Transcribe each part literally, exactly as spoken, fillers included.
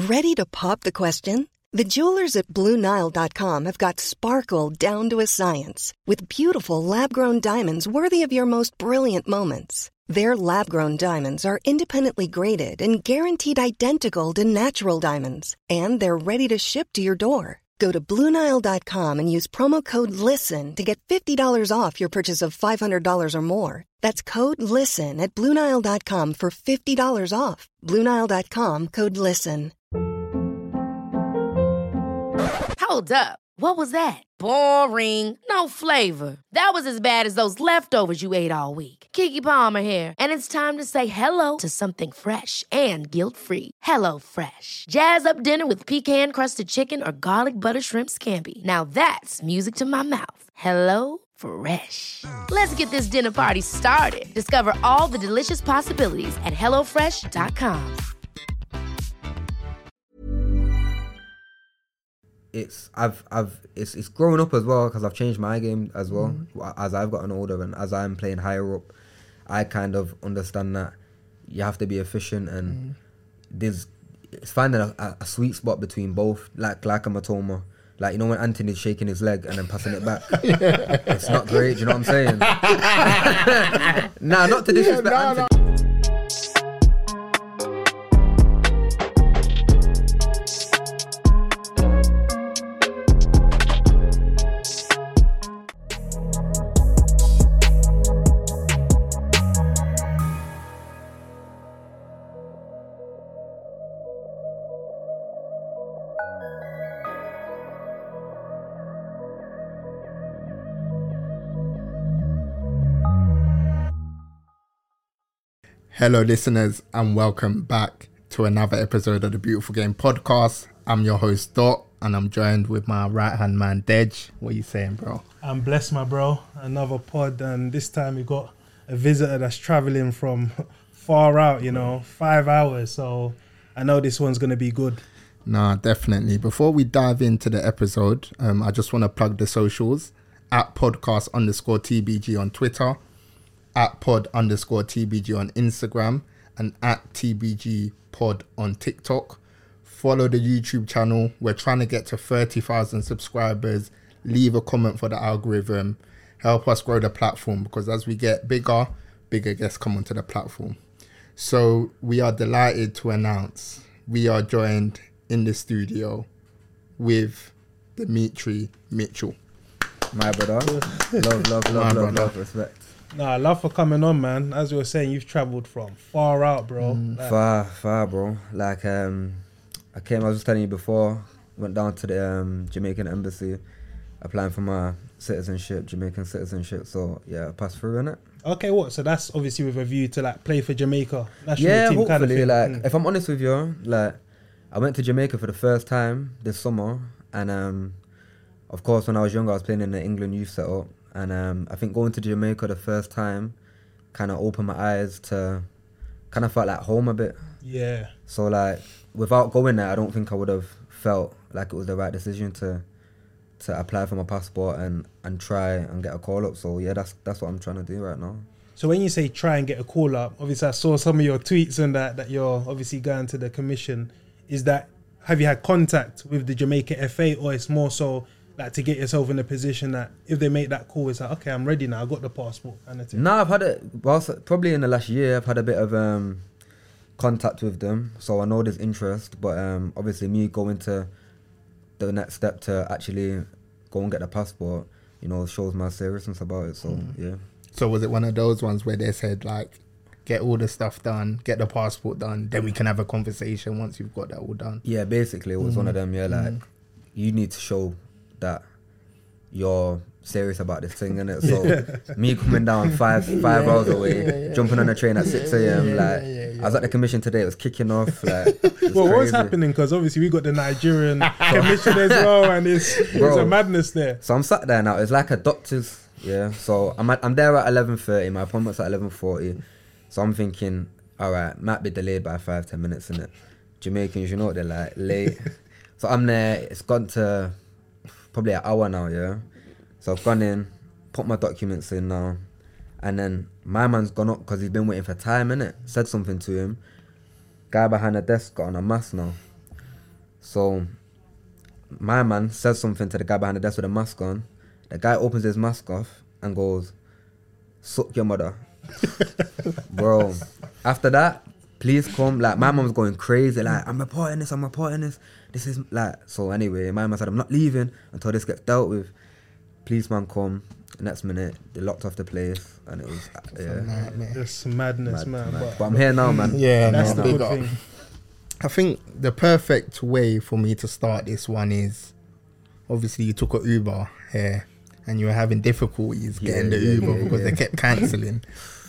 Ready to pop the question? The jewelers at Blue Nile dot com have got sparkle down to a science with beautiful lab-grown diamonds worthy of your most brilliant moments. Their lab-grown diamonds are independently graded and guaranteed identical to natural diamonds, and they're ready to ship to your door. Go to Blue Nile dot com and use promo code LISTEN to get fifty dollars off your purchase of five hundred dollars or more. That's code LISTEN at Blue Nile dot com for fifty dollars off. Blue Nile dot com, code LISTEN. Hold up. What was that? Boring. No flavor. That was as bad as those leftovers you ate all week. Keke Palmer here, and it's time to say hello to something fresh and guilt-free. Hello Fresh. Jazz up dinner with pecan-crusted chicken or garlic butter shrimp scampi. Now that's music to my mouth. Hello Fresh. Let's get this dinner party started. Discover all the delicious possibilities at hello fresh dot com. It's I've I've it's it's growing up as well because I've changed my game as well Mm. as I've gotten older and as I'm playing higher up. I kind of understand that you have to be efficient and Mm. there's it's finding a, a, a sweet spot between both. Like like a Matoma, like you know when Anthony's shaking his leg and then passing it back. It's not great. Do you know what I'm saying? Nah, not to disrespect Yeah, nah, Anthony. Hello, listeners, and welcome back to another episode of the Beautiful Game Podcast. I'm your host, Dot, and I'm joined with my right-hand man, Dej. What are you saying, bro? I'm blessed, my bro. Another pod, and this time we got a visitor that's traveling from far out, you know, five hours. So I know this one's going to be good. Nah, definitely. Before we dive into the episode, um, I just want to plug the socials. At podcast underscore TBG on Twitter, at pod underscore TBG on Instagram, and at T B G pod on TikTok. Follow the YouTube channel. We're trying to get to thirty thousand subscribers. Leave a comment for the algorithm. Help us grow the platform, because as we get bigger, bigger guests come onto the platform. So we are delighted to announce we are joined in the studio with Dimitri Mitchell. My brother, love, love, love, My love, brother. love, respect. Nah, love for coming on, man. As we were saying, you've travelled from far out, bro. Like, Far, far, bro. Like, um, I came, I was just telling you before, went down to the um, Jamaican embassy, applying for my citizenship, Jamaican citizenship. So, yeah, I passed through, innit? okay, what? So that's obviously with a view to like play for Jamaica national Yeah, team hopefully. kind of thing. Like, Mm. if I'm honest with you, like, I went to Jamaica for the first time this summer. And, um, of course, when I was younger, I was playing in the England youth setup. And um, I think going to Jamaica the first time kind of opened my eyes to, kind of felt like home a bit. Yeah. So like, without going there, I don't think I would have felt like it was the right decision to to apply for my passport and, and try and get a call up. So yeah, that's that's what I'm trying to do right now. So when you say try and get a call up, obviously I saw some of your tweets and that that you're obviously going to the commission. Is that, have you had contact with the Jamaica F A, or it's more so like to get yourself in a position that if they make that call, it's like, okay, I'm ready now, I got the passport kind of thing? No, I've had it, well, probably in the last year, I've had a bit of um, contact with them. So I know there's interest, but um, obviously me going to the next step to actually go and get the passport, you know, shows my seriousness about it. So mm. yeah. So was it one of those ones where they said like, get all the stuff done, get the passport done, then we can have a conversation once you've got that all done? Yeah, basically it was mm. one of them. Yeah, like Mm. you need to show that you're serious about this thing, innit? So me coming down five five Yeah, hours away, yeah, yeah. jumping on a train at six a.m. Yeah, like yeah, yeah, yeah. I was at the commission today, it was kicking off. Like, it was Well, what's crazy. happening? Because obviously we got the Nigerian commission as well, and it's, it's Bro. a madness there. So I'm sat there now. It's like a doctor's. Yeah. So I'm at, I'm there at eleven thirty. My appointment's at eleven forty. So I'm thinking, all right, might be delayed by five ten minutes, innit? Jamaicans, you know what they're like, late. So I'm there. It's gone to probably an hour now. Yeah. So I've gone in, put my documents in now, and then my man's gone up because he's been waiting for time, innit? Said something to him. Guy behind the desk got on a mask now. So my man says something to the guy behind the desk with a mask on. The guy opens his mask off and goes, "Suck your mother." Bro, after that, police come. Like, my mum's going crazy. Like, I'm reporting this, I'm reporting this. This is like, so anyway, my mum said, "I'm not leaving until this gets dealt with." Policeman come. Next minute, they locked off the place. And it was, uh, yeah. That's madness, Mad, man. mad. But, But I'm here now, man. Yeah, that's no, the big good up. thing. I think the perfect way for me to start this one is, obviously you took an Uber here and you were having difficulties Yeah, getting the yeah, Uber yeah, because yeah. they kept cancelling.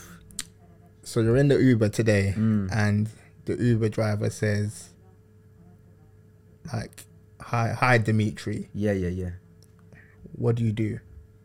So you're in the Uber today Mm. and the Uber driver says, like, hi, hi Dimitri, Yeah, yeah, yeah. what do you do?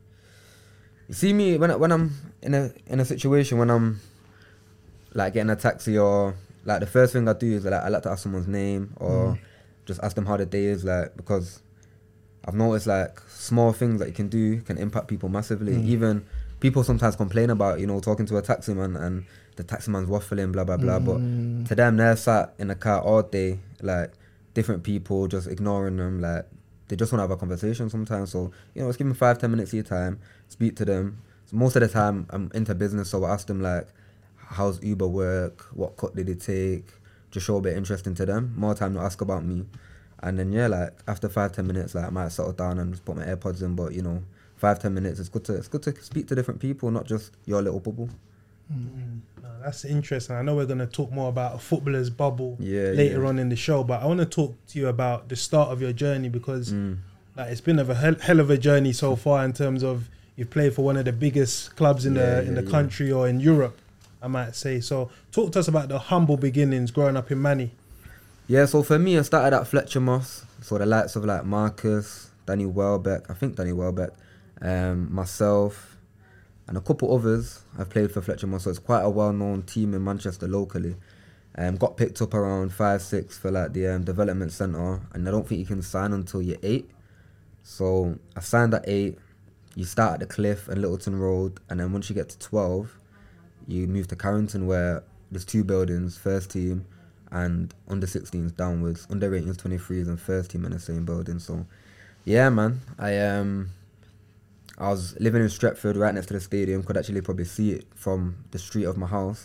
You see me when I, when I'm in a in a situation when I'm like getting a taxi, or like the first thing I do is like I like to ask someone's name or Mm. just ask them how the day is, like, because I've noticed like small things that you can do can impact people massively. Mm. Even people sometimes complain about, you know, talking to a taxi man and the taxi man's waffling, blah blah blah. Mm. But to them, they're sat in a car all day, like different people, just ignoring them. Like, they just want to have a conversation sometimes. So, you know, just give them five, ten minutes of your time, speak to them. So most of the time, I'm into business, so I ask them like, how's Uber work? What cut did it take? Just show a bit interesting to them. More time to ask about me. And then, yeah, like, after five, ten minutes, like, I might settle down and just put my AirPods in. But, you know, five, ten minutes, it's good to it's good to speak to different people, not just your little bubble. No, that's interesting. I know we're going to talk more about a footballer's bubble Yeah, later yeah. on in the show, but I want to talk to you about the start of your journey, because Mm. like, it's been a hell, hell of a journey so far, in terms of you've played for one of the biggest clubs in Yeah, the in yeah, the yeah. country, or in Europe, I might say. So talk to us about the humble beginnings growing up in Manny. Yeah, so for me, I started at Fletcher Moss. So the likes of like Marcus, Danny Welbeck, I think Danny Welbeck, um, myself, and a couple others have played for Fletcher Moss. So it's quite a well-known team in Manchester locally. Um, got picked up around five, six for like the um, development centre, and I don't think you can sign until you're eight. So I signed at eight. You start at the Cliff and Littleton Road, and then once you get to twelve, you move to Carrington, where there's two buildings, first team and under sixteens downwards, under eighteens, twenty-threes and first team in the same building. So yeah, man, I um I was living in Stretford, right next to the stadium, could actually probably see it from the street of my house.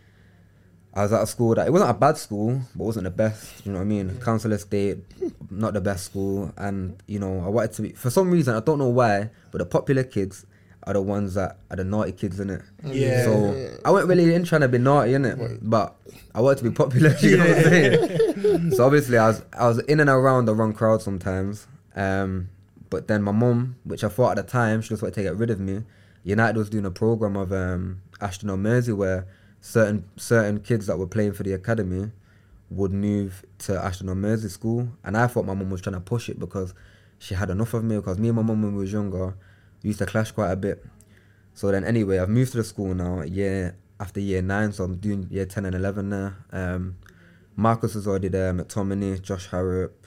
I was at a school that, it wasn't a bad school, but wasn't the best, you know what I mean? Yeah. Council estate, not the best school. And, you know, I wanted to be, for some reason, I don't know why, but the popular kids are the ones that are the naughty kids, innit? Yeah. So I wasn't really in trying to be naughty, innit? But I wanted to be popular, you know what I'm saying? So obviously I was I was in and around the wrong crowd sometimes. Um, but then my mum, which I thought at the time, she just wanted to get rid of me. United was doing a program of um, Ashton on Mersey, where certain certain kids that were playing for the academy would move to Ashton on Mersey school, and I thought my mum was trying to push it because she had enough of me, because me and my mum when we was younger we used to clash quite a bit. So then anyway, I've moved to the school now, year after year nine, so I'm doing year ten and eleven now. Um, Marcus was already there, McTominay, Josh Harrop,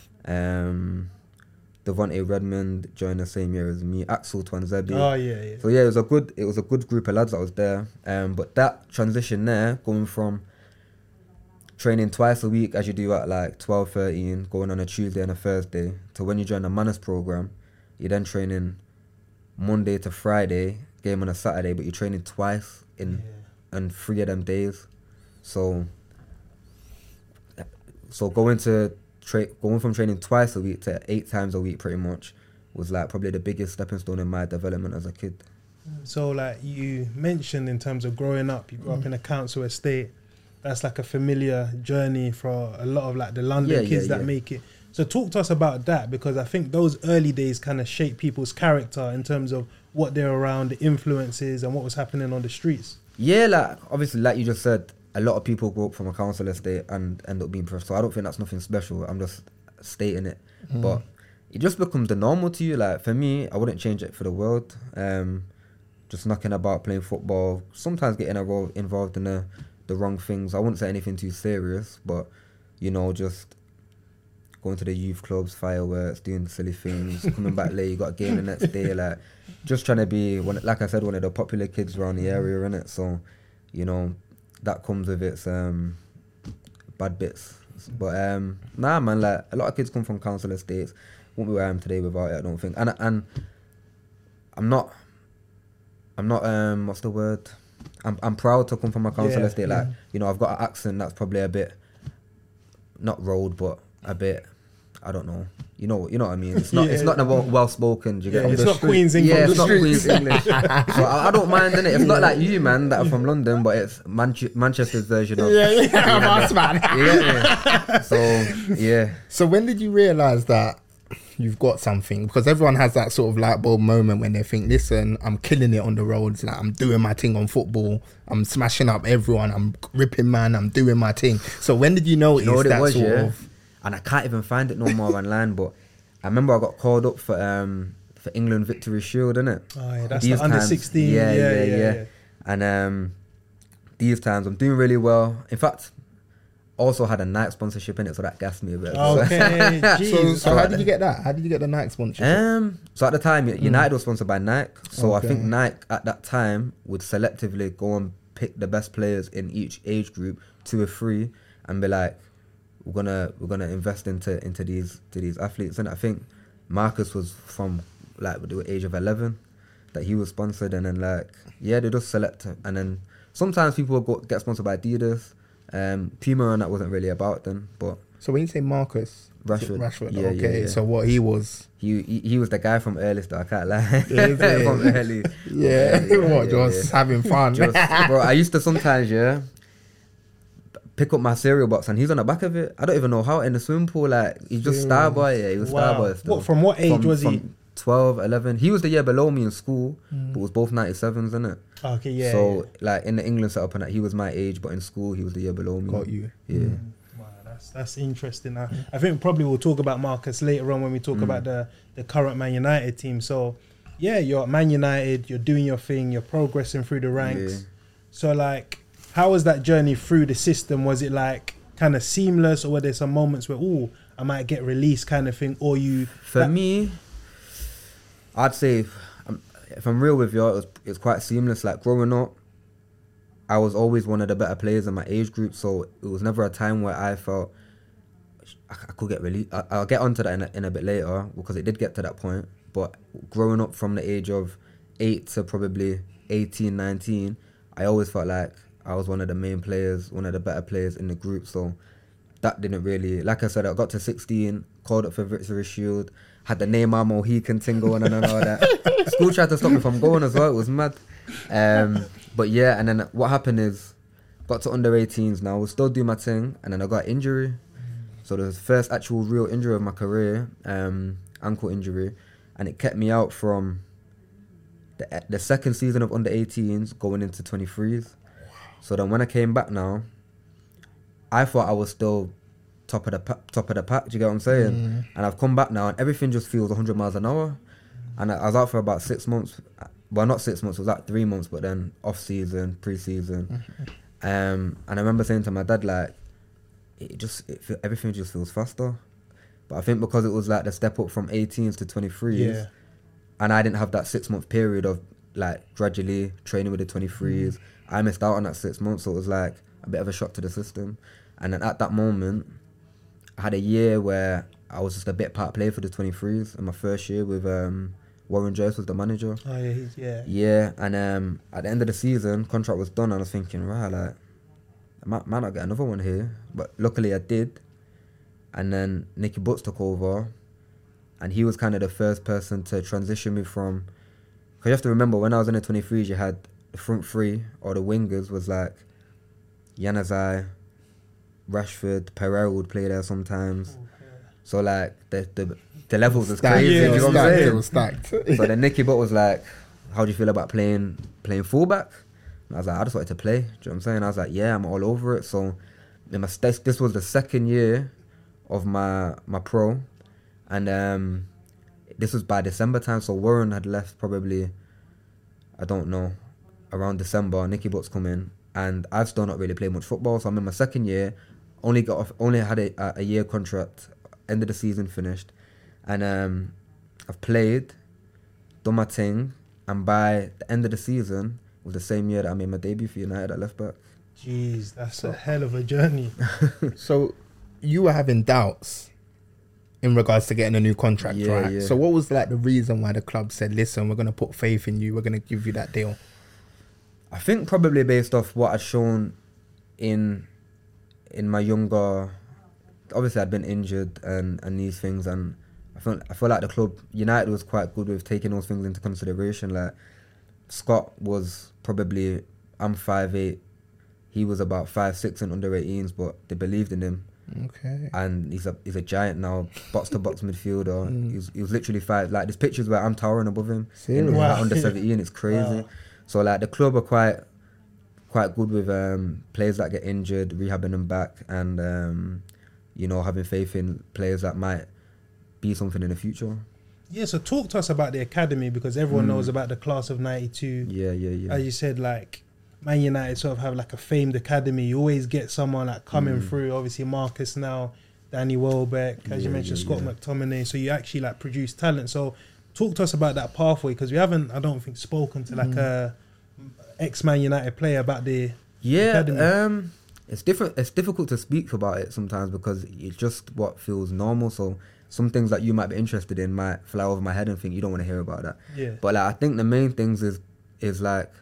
um, Devontae Redmond joined the same year as me, Axel Twanzebe. Oh yeah, yeah. So yeah, it was a good it was a good group of lads that was there. Um, but that transition there, going from training twice a week as you do at like twelve, thirteen, going on a Tuesday and a Thursday, to when you join the Manners program, you're then training Monday to Friday, game on a Saturday, but you're training twice in Yeah. and three of them days. So so going to tra- going from training twice a week to eight times a week pretty much was like probably the biggest stepping stone in my development as a kid. So like you mentioned, in terms of growing up, you grew up in a council estate. That's like a familiar journey for a lot of like the London Yeah, kids yeah, that yeah. make it. So talk to us about that, because I think those early days kind of shape people's character in terms of what they're around, the influences and what was happening on the streets. Yeah, like obviously, like you just said, a lot of people grow up from a council estate and end up being professors. So I don't think that's nothing special. I'm just stating it, Mm. but it just becomes the normal to you. Like for me, I wouldn't change it for the world. Um, just knocking about, playing football, sometimes getting involved involved in the the wrong things. I wouldn't say anything too serious, but you know, just going to the youth clubs, fireworks, doing silly things, coming back late, you got a game the next day, like just trying to be one, like I said, one of the popular kids around the area, innit? So, you know, that comes with its um bad bits. But um, nah, man, like a lot of kids come from council estates. Won't be where I am today without it, I don't think. And and I'm not, I'm not um, what's the word? I'm I'm proud to come from a council Yeah, estate. Like you know, I've got an accent that's probably a bit, not road, but a bit. I don't know. You know, you know what I mean. It's not. Yeah, it's not well, well spoken. Do you Yeah, get? it's it? not Queen's English. Yeah, it's not The Queen's English. So I, I don't mind in it. It's not like you, man, that are from London, but it's Manche- Manchester's version of. Yeah, yeah, boss man. You get me? So yeah. So when did you realize that you've got something? Because everyone has that sort of light bulb moment when they think, listen, I'm killing it on the roads. Like I'm doing my thing on football. I'm smashing up everyone. I'm ripping man. I'm doing my thing. So when did you notice You know what that it was, sort yeah? of? And I can't even find it no more online, but I remember I got called up for um for England Victory Shield, innit? Oh, yeah, that's These the under times- sixteen. Yeah, Yeah, yeah, yeah, yeah. yeah. And um these times I'm doing really well. In fact, also had a Nike sponsorship in it, so that gassed me a bit. Okay, So, Jesus. so how did you get that? How did you get the Nike sponsorship? Um, so at the time, United was sponsored by Nike. So Okay. I think Nike at that time would selectively go and pick the best players in each age group, two or three, and be like, we're gonna we're gonna invest into into these to these athletes. And I think Marcus was from like the age of eleven that he was sponsored, and then like yeah, they just select, and then sometimes people will go, get sponsored by Adidas. Um, Puma and that wasn't really about them, but So when you say Marcus Rashford, Rashford, yeah, okay. yeah, yeah. So what he was? He, he he was the guy from early stuff. I can't lie. Is it? from early. Yeah, from early, what? yeah, Just yeah. having fun. Just, bro, I used to sometimes, yeah, pick up my cereal box and he's on the back of it. I don't even know how in the swimming pool. Like he's just Serious. Starboy. Yeah, he was Wow. Starboy. Still. What, from what age From- was he? from twelve, eleven. He was the year below me in school, but was both ninety-sevens, innit? Okay, yeah. so yeah. like in the England setup and that, he was my age, but in school he was the year below me. Got you. Yeah. Wow, that's that's interesting. I, I think probably we'll talk about Marcus later on when we talk Mm. about the the current Man United team. So, yeah, you're at Man United. You're doing your thing. You're progressing through the ranks. Yeah. So, like, how was that journey through the system? Was it like kind of seamless, or were there some moments where, oh, I might get released, kind of thing, or you? For that- me, I'd say, um, if I'm real with you, it was, it was quite seamless. Like growing up, I was always one of the better players in my age group, so it was never a time where I felt I, I could get released. I, I'll get onto that in a, in a bit later because it did get to that point. But growing up from the age of eight to probably eighteen, nineteen, I always felt like I was one of the main players, one of the better players in the group. So that didn't really, like I said, I got to sixteen, called up for Victory Shield, had the Neymar Mohican thing going on and all that. School tried to stop me from going as well. It was mad. Um, but yeah, and then what happened is, got to under eighteens now, was still doing my thing, and then I got injury. So the first actual real injury of my career, um, ankle injury, and it kept me out from the the second season of under eighteens going into twenty-threes. So then when I came back now, I thought I was still top of the pa- top of the pack. Do you get what I'm saying? Mm. And I've come back now, and everything just feels one hundred miles an hour. And I, I was out for about six months. Well, not six months. It was like three months, but then off season, pre-season. um, and I remember saying to my dad, like, it just it feel, everything just feels faster. But I think because it was like the step up from eighteens to twenty-threes, Yeah. and I didn't have that six month period of like gradually training with the twenty-threes. Mm. I missed out on that six months, so it was like a bit of a shock to the system. And then at that moment, I had a year where I was just a bit part player for the twenty-threes in my first year with um, Warren Joyce was the manager. Oh yeah, he's, yeah. Yeah, and um, at the end of the season, contract was done, and I was thinking, right, like, I might, might not get another one here. But luckily I did. And then Nicky Butts took over, and he was kind of the first person to transition me from, because you have to remember, when I was in the twenty-threes, you had the front three, or the wingers, was like Januzaj, Rashford, Pereira would play there sometimes. So like the the, the levels was Stacked, crazy. yeah, do you know what I'm stacked, saying? it was stacked. So then Nicky Butt was like, how do you feel about playing playing fullback? And I was like, I just wanted to play. Do you know what I'm saying? I was like, yeah, I'm all over it. So in my st- this was the second year of my my pro, and um, this was by December time. So Warren had left probably, I don't know, around December. Nicky Butt's come in, and I've still not really played much football. So I'm in my second year. Only got off, only had a, a year contract. End of the season finished, and um, I've played, done my thing, and by the end of the season was the same year that I made my debut for United at left back. Jeez, that's a hell of a journey. So you were having doubts in regards to getting a new contract, Yeah, right? yeah. So what was like the reason why the club said, listen, we're going to put faith in you, we're going to give you that deal? I think probably based off what I'd shown in in my younger, obviously I'd been injured and, and these things, and I feel I feel like the club United was quite good with taking those things into consideration. Like Scott was probably, I'm five eight, he was about five six in under eighteens, but they believed in him. Okay. And he's a he's a giant now, box to box midfielder. He was he was literally five. Like there's pictures where I'm towering above him in Serious? like, Wow. under seventeen. It's crazy. Wow. So like the club are quite quite good with um, players that get injured, rehabbing them back, and um, you know, having faith in players that might be something in the future. Yeah, so talk to us about the academy, because everyone knows about the class of ninety-two. Yeah, yeah, yeah. As you said, like Man United sort of have like a famed academy. You always get someone like coming through. Obviously Marcus now, Danny Welbeck, as you Yeah, mentioned, yeah, Scott yeah. McTominay. So you actually like produce talent. So talk to us about that pathway, because we haven't, I don't think, spoken to like a ex-Man United player about the Yeah, academy. um, it's different. It's difficult to speak about it sometimes because it's just what feels normal. So some things that you might be interested in might fly over my head and think you don't want to hear about that. Yeah. But like, I think the main things is is like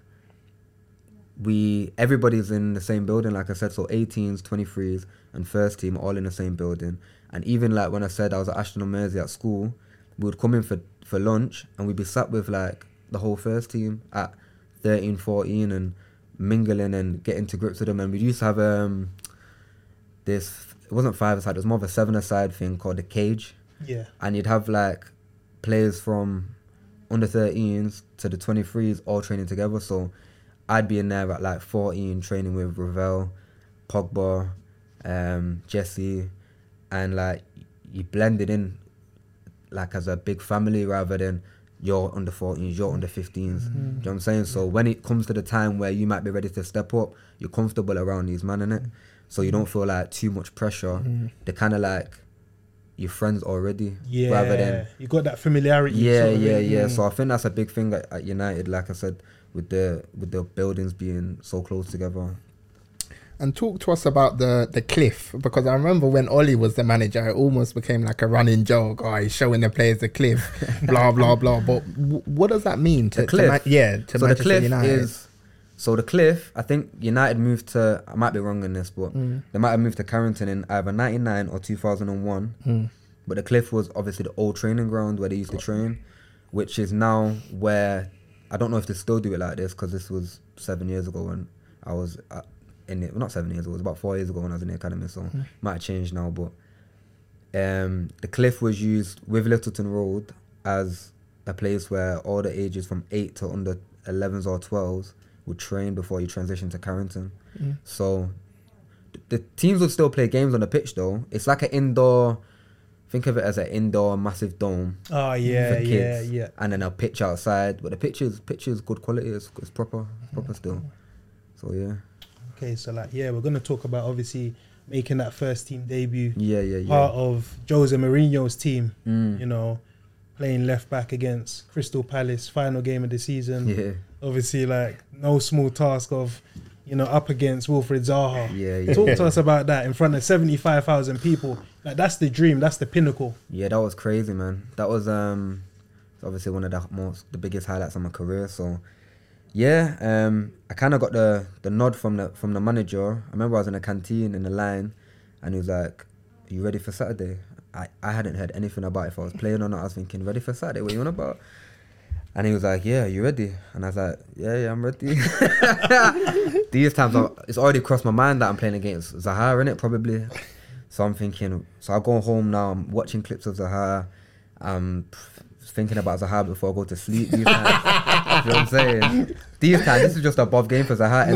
we everybody's in the same building. Like I said, so eighteens, twenty-threes, and first team are all in the same building. And even like when I said I was at Ashton on Mersey at school, we would come in for for lunch and we'd be sat with like the whole first team at thirteen, fourteen and mingling and getting to grips with them. And we used to have um this, it wasn't five-a-side, it was more of a seven-a-side thing called the cage. Yeah. And you'd have like players from under thirteens to the twenty-threes all training together. So I'd be in there at like fourteen training with Ravel, Pogba, um, Jesse, and like you blended in like as a big family rather than you're under fourteens, you're under fifteens. Mm-hmm. Do you know what I'm saying? So when it comes to the time where you might be ready to step up, you're comfortable around these men, innit? So you don't feel like too much pressure. They're kind of like your friends already. Yeah. Rather than you got that familiarity. yeah, sort of yeah, thing. yeah. Mm. So I think that's a big thing at, at United. Like I said, with the with the buildings being so close together. And talk to us about the, the cliff, because I remember when Ollie was the manager, it almost became like a running joke. Oh, he's showing the players the cliff, blah, blah, blah. But w- what does that mean to, The cliff? to Man- yeah, to so Manchester the cliff United? is so the cliff. I think United moved to. I might be wrong in this, but Mm. they might have moved to Carrington in either ninety-nine or two thousand one. Mm. But the cliff was obviously the old training ground where they used to train, which is now where I don't know if they still do it like this because this was seven years ago when I was at, in it. Well, not seven years ago. It was about four years ago when I was in the academy. So Mm. might have changed now. But um, the cliff was used with Littleton Road as a place where all the ages from eight to under elevens or twelves would train before you transition to Carrington. Mm. So th- the teams would still play games on the pitch though. It's like an indoor. Think of it as an indoor massive dome Oh, yeah, for yeah, kids, yeah. and then a pitch outside. But the pitch is pitch is good quality. It's, it's proper, proper still. So yeah, Okay, so like, yeah, we're going to talk about obviously making that first team debut. yeah, yeah, yeah. Part of Jose Mourinho's team, Mm. you know, playing left back against Crystal Palace, final game of the season. Yeah, Obviously, like, no small task of, you know, up against Wilfred Zaha. yeah, yeah. Talk to us about that in front of seventy-five thousand people. Like, that's the dream, that's the pinnacle. Yeah, that was crazy, man. That was um, obviously one of the most, the biggest highlights of my career. So, yeah, um, I kind of got the the nod from the from the manager. I remember I was in a canteen in the line, and he was like, "Are you ready for Saturday?" I, I hadn't heard anything about if I was playing or not. I was thinking, "Ready for Saturday? What are you on about?" And he was like, "Yeah, you ready?" And I was like, "Yeah, yeah, I'm ready." These times, I, it's already crossed my mind that I'm playing against Zaha, innit, probably. So I'm thinking, so I'll go home now, I'm watching clips of Zaha, I'm thinking about Zaha before I go to sleep these times. You know what I'm saying? These times, this is just a above game for Zaha.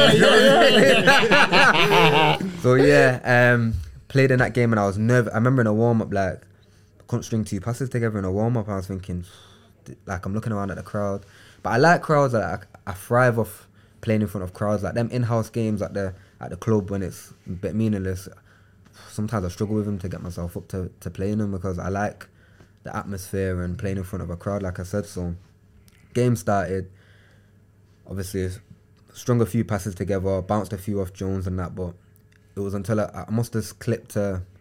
Yeah, yeah. So yeah, um, played in that game and I was nervous. I remember in a warm-up, like, I couldn't string two passes together in a warm-up. I was thinking, like, I'm looking around at the crowd. But I like crowds, like, I thrive off playing in front of crowds. Like, them in-house games at the at the club when it's a bit meaningless, sometimes I struggle with them to get myself up to, to playing them because I like the atmosphere and playing in front of a crowd, like I said. So, game started, obviously, strung a few passes together, bounced a few off Jones and that, but it was until I, I must have clipped to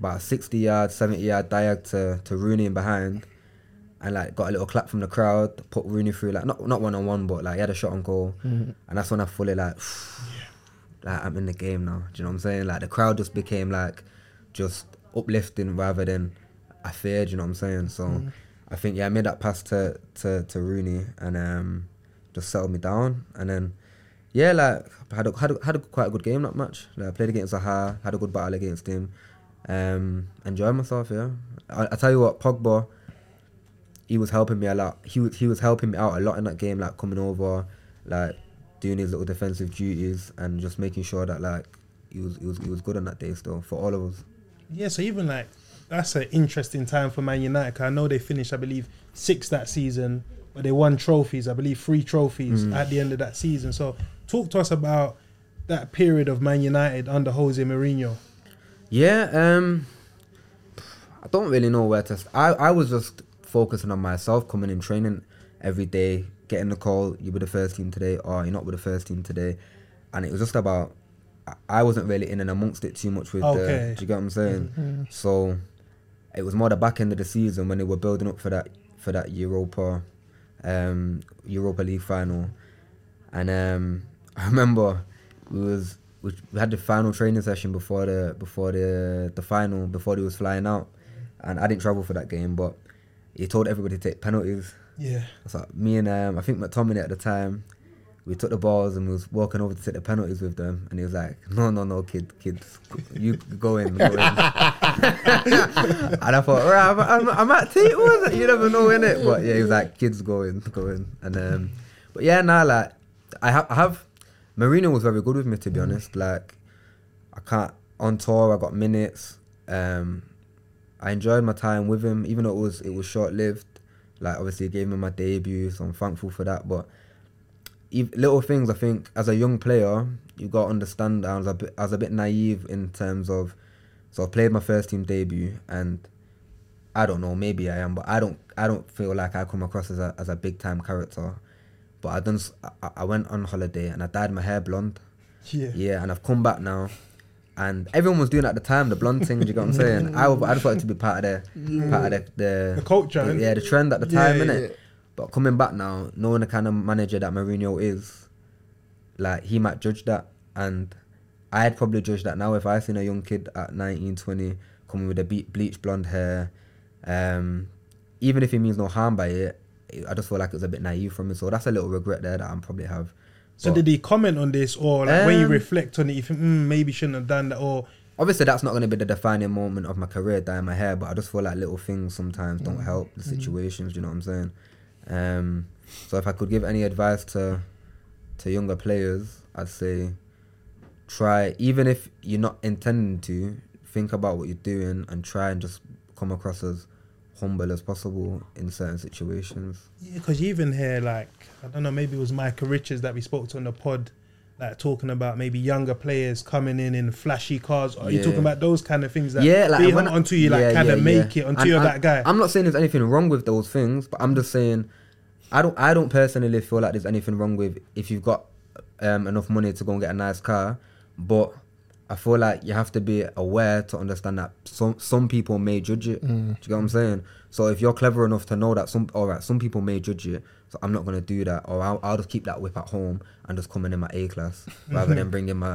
about a sixty yard, seventy yard diag to, to Rooney in behind, and like got a little clap from the crowd, put Rooney through, like not not one on one, but like he had a shot on goal, mm-hmm. and that's when I fully like, yeah. like I'm in the game now. Do you know what I'm saying? Like the crowd just became like just uplifting rather than I feared. You know what I'm saying? So mm-hmm. I think yeah, I made that pass to to, to Rooney and um, just settled me down, and then yeah, like had a, had a, had a quite a good game, not much. Like, I played against Zaha, had a good battle against him, um, enjoyed myself. Yeah, I, I tell you what, Pogba. He was helping me a lot. He was he was helping me out a lot in that game, like coming over, like doing his little defensive duties and just making sure that like he was he was he was good on that day still for all of us. Yeah, so even like that's an interesting time for Man United. 'Cause I know they finished, I believe, sixth that season, but they won trophies. I believe three trophies mm. at the end of that season. So talk to us about that period of Man United under Jose Mourinho. Yeah, um, I don't really know where to. I I was just focusing on myself, coming in training every day, getting the call, you're with the first team today, or you're not with the first team today. And it was just about, I wasn't really in and amongst it too much with okay. the, do you get what I'm saying? Mm-hmm. So it was more the back end of the season when they were building up for that for that Europa, um, Europa League final. And um, I remember we was we had the final training session before the before the the final, before they was flying out. And I didn't travel for that game, but he told everybody to take penalties. Yeah. So me and um, I think McTominay at the time, we took the balls and we was walking over to take the penalties with them, and he was like, "No, no, no, kid, kids, you go in, go in." And I thought, right, I'm, I'm, I'm at T. Was it? You never know, innit? But yeah, he was like, "Kids, go in, go in." And um, but yeah, now nah, like I have, I have, Mourinho was very good with me, to be mm. honest. Like I can't on tour, I got minutes. Um. I enjoyed my time with him, even though it was it was short lived. Like obviously, it gave me my debut, so I'm thankful for that. But if, little things, I think, as a young player, you got to understand. I was a bit, I was a bit naive in terms of, so I played my first team debut, and I don't know, maybe I am, but I don't, I don't feel like I come across as a as a big time character. But I done, I, I went on holiday and I dyed my hair blonde. Yeah. Yeah, and I've come back now. And everyone was doing it at the time, the blonde thing, do you get what I'm saying? I, I just wanted to be part of the yeah. part of the, the, the culture. The, yeah, the trend at the time, yeah, innit? Yeah. But coming back now, knowing the kind of manager that Mourinho is, like, he might judge that. And I'd probably judge that now if I seen a young kid at nineteen, twenty coming with a be- bleached blonde hair. Um, even if he means no harm by it, I just feel like it was a bit naive from me. So that's a little regret there that I probably have. So but, did he comment on this, or like um, when you reflect on it, you think mm, maybe shouldn't have done that, or obviously that's not going to be the defining moment of my career, dyeing my hair, but I just feel like little things sometimes don't help the situations. Mm. You know what I'm saying? Um, so if I could give any advice to to younger players, I'd say try, even if you're not intending to, think about what you're doing and try and just come across as humble as possible in certain situations. Yeah, because you even hear, like, I don't know, maybe it was Micah Richards that we spoke to on the pod, like talking about maybe younger players coming in in flashy cars. Are yeah. you talking about those kind of things that yeah, like being when, until you like yeah, kind of yeah, make yeah. it until and, you're and that guy? I'm not saying there's anything wrong with those things, but I'm just saying I don't I don't personally feel like there's anything wrong with if you've got um, enough money to go and get a nice car, but I feel like you have to be aware to understand that some some people may judge it. Mm. Do you get what I'm saying? So if you're clever enough to know that some, all right, some people may judge it, so I'm not gonna do that, or I'll, I'll just keep that whip at home and just come in in my A class rather than bringing my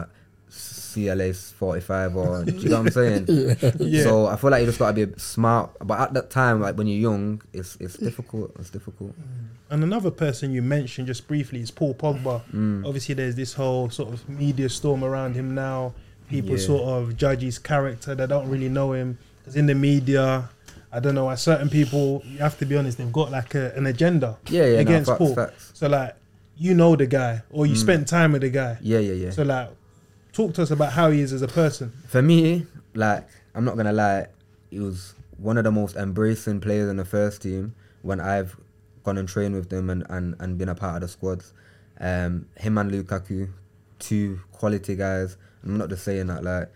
C L A forty-five or do you know what I'm saying? yeah. Yeah. So I feel like you just gotta be smart. But at that time, like when you're young, it's it's difficult. It's difficult. And another person you mentioned just briefly is Paul Pogba. Mm. Obviously, there's this whole sort of media storm around him now. People Yeah. sort of judge his character. They don't really know him. Because in the media, I don't know, certain people, you have to be honest, they've got like a, an agenda Yeah, yeah, against no, facts, Paul. facts. So like, you know the guy, or you Mm. spent time with the guy. Yeah, yeah, yeah. So like, talk to us about how he is as a person. For me, like, I'm not gonna lie, he was one of the most embracing players in the first team when I've gone and trained with them and, and, and been a part of the squads. Um, him and Lukaku, two quality guys. I'm not just saying that, like,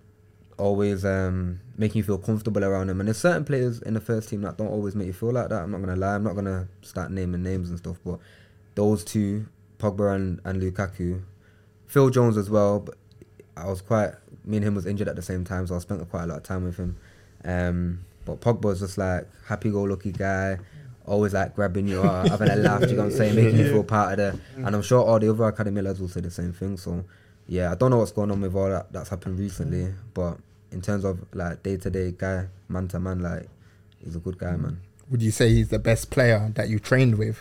always um, making you feel comfortable around them. And there's certain players in the first team that don't always make you feel like that. I'm not gonna lie. I'm not gonna start naming names and stuff, but those two, Pogba and, and Lukaku, Phil Jones as well. But I was quite. Me and him was injured at the same time, so I spent quite a lot of time with him. Um, but Pogba was just like happy-go-lucky guy, always like grabbing you up, having a laugh. You know what I'm saying, making you feel part of the. And I'm sure all the other academy lads will say the same thing. So yeah, I don't know what's going on with all that that's happened recently, but in terms of like day-to-day guy, man to man, like he's a good guy, man. Would you say he's the best player that you trained with?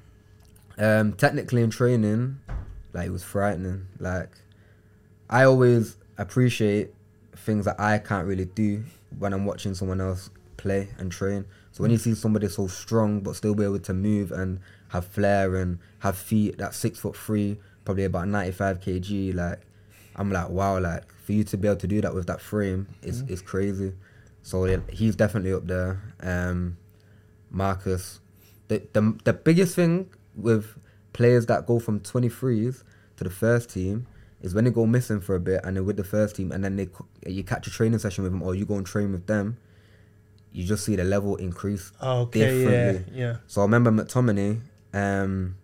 Um, technically in training, like it was frightening. Like I always appreciate things that I can't really do when I'm watching someone else play and train. So when you see somebody so strong but still be able to move and have flair and have feet that's six foot three, probably about ninety-five kilograms, like I'm like, wow, like for you to be able to do that with that frame is is crazy. So yeah, he's definitely up there. Um, Marcus, the, the the biggest thing with players that go from twenty-threes to the first team is when they go missing for a bit and they're with the first team and then they you catch a training session with them or you go and train with them, you just see the level increase Okay, differently. yeah, yeah. So I remember McTominay, um,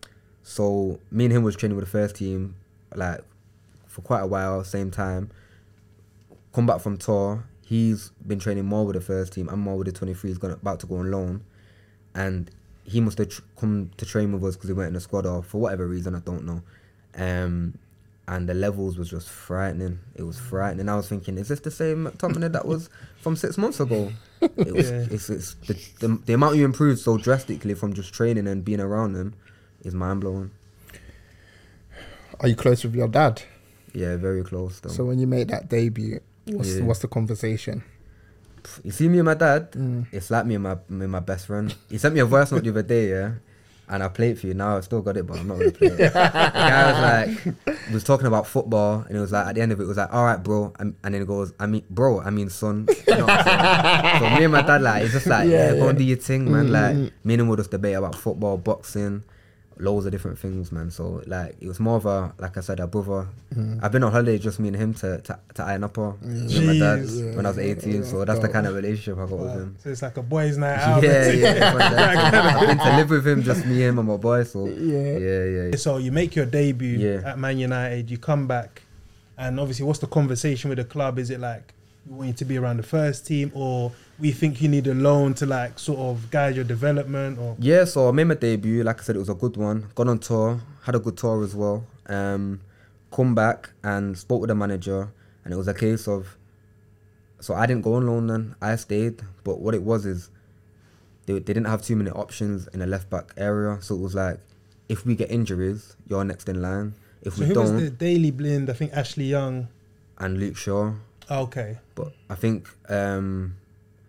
so me and him was training with the first team like for quite a while, same time. Come back from tour, he's been training more with the first team. I'm more with the twenty-threes, gonna about to go on loan, and he must have tr- come to train with us because he went in the squad or for whatever reason, I don't know. Um, and the levels was just frightening. It was frightening. I was thinking, is this the same McTominay that was from six months ago? It was. Yeah. It's, it's the, the the amount you improved so drastically from just training and being around him is mind blowing. Are you close with your dad? Yeah, very close though. So when you made that debut, what's, Yeah. what's the conversation? You see me and my dad, Mm. it's like me and my me and my best friend. He sent me a voice note the other day, yeah, and I played it for you. Now I still got it, but I'm not gonna play it. The guy was like, he was talking about football, and it was like at the end of it, it was like, all right, bro, and, and then it goes, I mean, bro, I mean, son. You know what I'm saying? So me and my dad, like, it's just like, yeah, Yeah, go yeah. and do your thing, man. Mm, Like, mm, me and him would just debate about football, boxing, loads of different things, man. So like, it was more of a, like I said, a brother. Mm. I've been on holiday just me and him to to, to iron up her with my dad Jeez. when I was eighteen. So that's the kind of relationship I got with him. So it's like a boys' night out. Yeah, yeah. from that. I've been to live with him, just me, him, and my boy. So Yeah. yeah, yeah. So you make your debut Yeah. at Man United, you come back, and obviously, what's the conversation with the club? Is it like we want you to be around the first team, or we think you need a loan to like sort of guide your development? Or Yeah, so I made my debut. Like I said, it was a good one. Gone on tour, had a good tour as well. Um, come back and spoke with the manager, and it was a case of. So I didn't go on loan then. I stayed, but what it was is, they they didn't have too many options in the left back area. So it was like, if we get injuries, you're next in line. If so we who was don't, the Daily Blind? I think Ashley Young. and Luke Shaw. Okay. But I think um,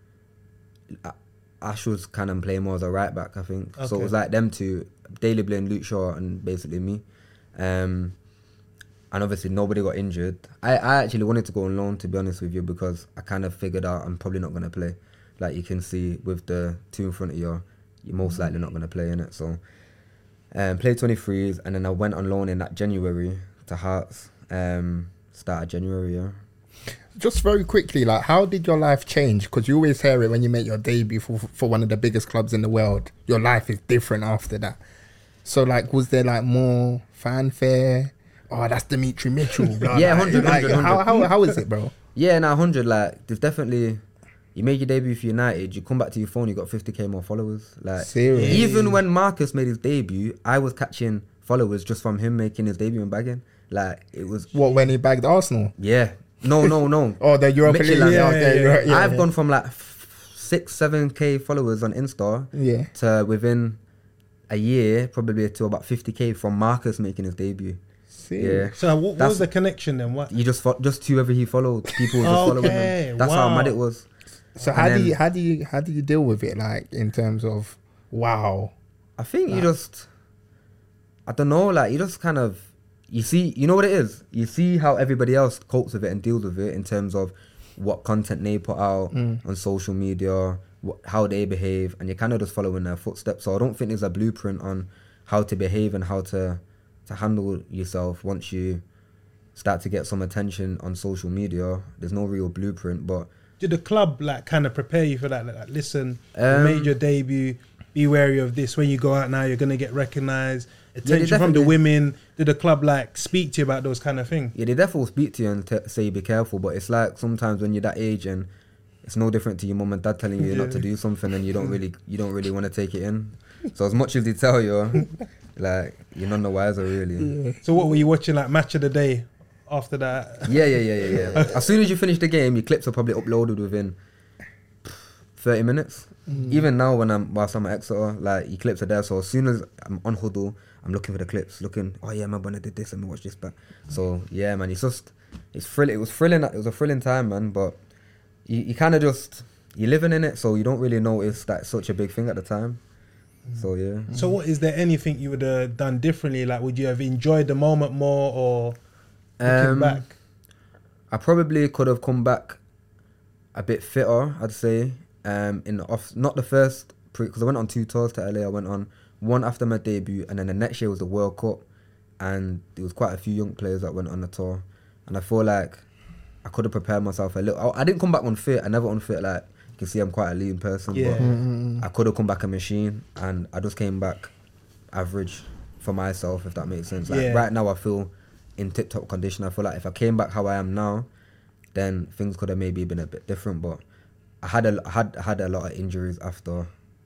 A- Ash was kind of playing more as a right back, I think. So it Okay. was like them two, Daily Blind, Luke Shaw, and basically me. Um, and obviously nobody got injured. I, I actually wanted to go on loan, to be honest with you, because I kind of figured out I'm probably not going to play. Like you can see with the two in front of you, you're most likely not going to play in it. So um, played twenty-threes, and then I went on loan in that January to Hearts. Um, start of January, yeah. Just very quickly, like, how did your life change? Because you always hear it when you make your debut for for one of the biggest clubs in the world. Your life is different after that. So, like, was there like more fanfare? Oh, that's Dimitri Mitchell. Blah, Yeah, like, one hundred, like, one hundred, How, how how is it, bro? Yeah, now one hundred, like, there's definitely, you make your debut for United, you come back to your phone, you got fifty k more followers. Like, Serious? even when Marcus made his debut, I was catching followers just from him making his debut in bagging. Like, it was, What, when he bagged Arsenal? yeah. No, no, no. Oh, the Europa League. Midtjylland. Yeah, Yeah, okay, yeah, right, yeah, I've yeah. gone from like f- six, seven k followers on Insta Yeah. to within a year, probably to about fifty k from Marcus making his debut. Serious. Yeah. So what, what That's- was the connection then? What? You just, fo- just whoever he followed, people just following Okay, him. That's how wow. mad it was. So And how do then- you how do you how do you deal with it? Like, in terms of, wow. I think you Like- just, I don't know, like you just kind of, you see, you know what it is? You see how everybody else copes with it and deals with it in terms of what content they put out Mm. on social media, what, how they behave, and you're kind of just following their footsteps. So I don't think there's a blueprint on how to behave and how to, to handle yourself once you start to get some attention on social media. There's no real blueprint, but Did the club like kind of prepare you for that? Like, like, listen, you Um, made your debut. be wary of this. When you go out now, you're gonna get recognised. Attention from the definitely- women. Did the club like speak to you about those kind of things? Yeah, they definitely will speak to you and t- say be careful. But it's like sometimes when you're that age and it's no different to your mum and dad telling you Yeah. not to do something and you don't really you don't really want to take it in. So as much as they tell you, like you're none the wiser really. So what were you watching, like Match of the Day after that? Yeah, yeah, yeah, yeah, yeah. As soon as you finish the game, your clips are probably uploaded within thirty minutes. Mm. Even now when I'm whilst I'm at Exeter, like your clips are there. So as soon as I'm on Huddle, I'm looking for the clips, looking, oh yeah, man, when I did this, let me watch this back. So yeah, man, it's just, it's thrilling. It was thrilling. It was a thrilling time, man. But you, you kind of just, you're living in it, so you don't really notice that it's such a big thing at the time. So yeah. So what is there anything you would have done differently? Like, would you have enjoyed the moment more, or looking Um, back? I probably could have come back a bit fitter, I'd say. Um, in the off, not the first, because I went on two tours to L A. I went on one after my debut, and then the next year was the World Cup, and there was quite a few young players that went on the tour, and I feel like I could have prepared myself a little. I, I didn't come back unfit. I never unfit. Like you can see, I'm quite a lean person, Yeah. but I could have come back a machine, and I just came back average for myself, if that makes sense. Like Yeah. right now, I feel in tip-top condition. I feel like if I came back how I am now, then things could have maybe been a bit different. But I had a I had I had a lot of injuries after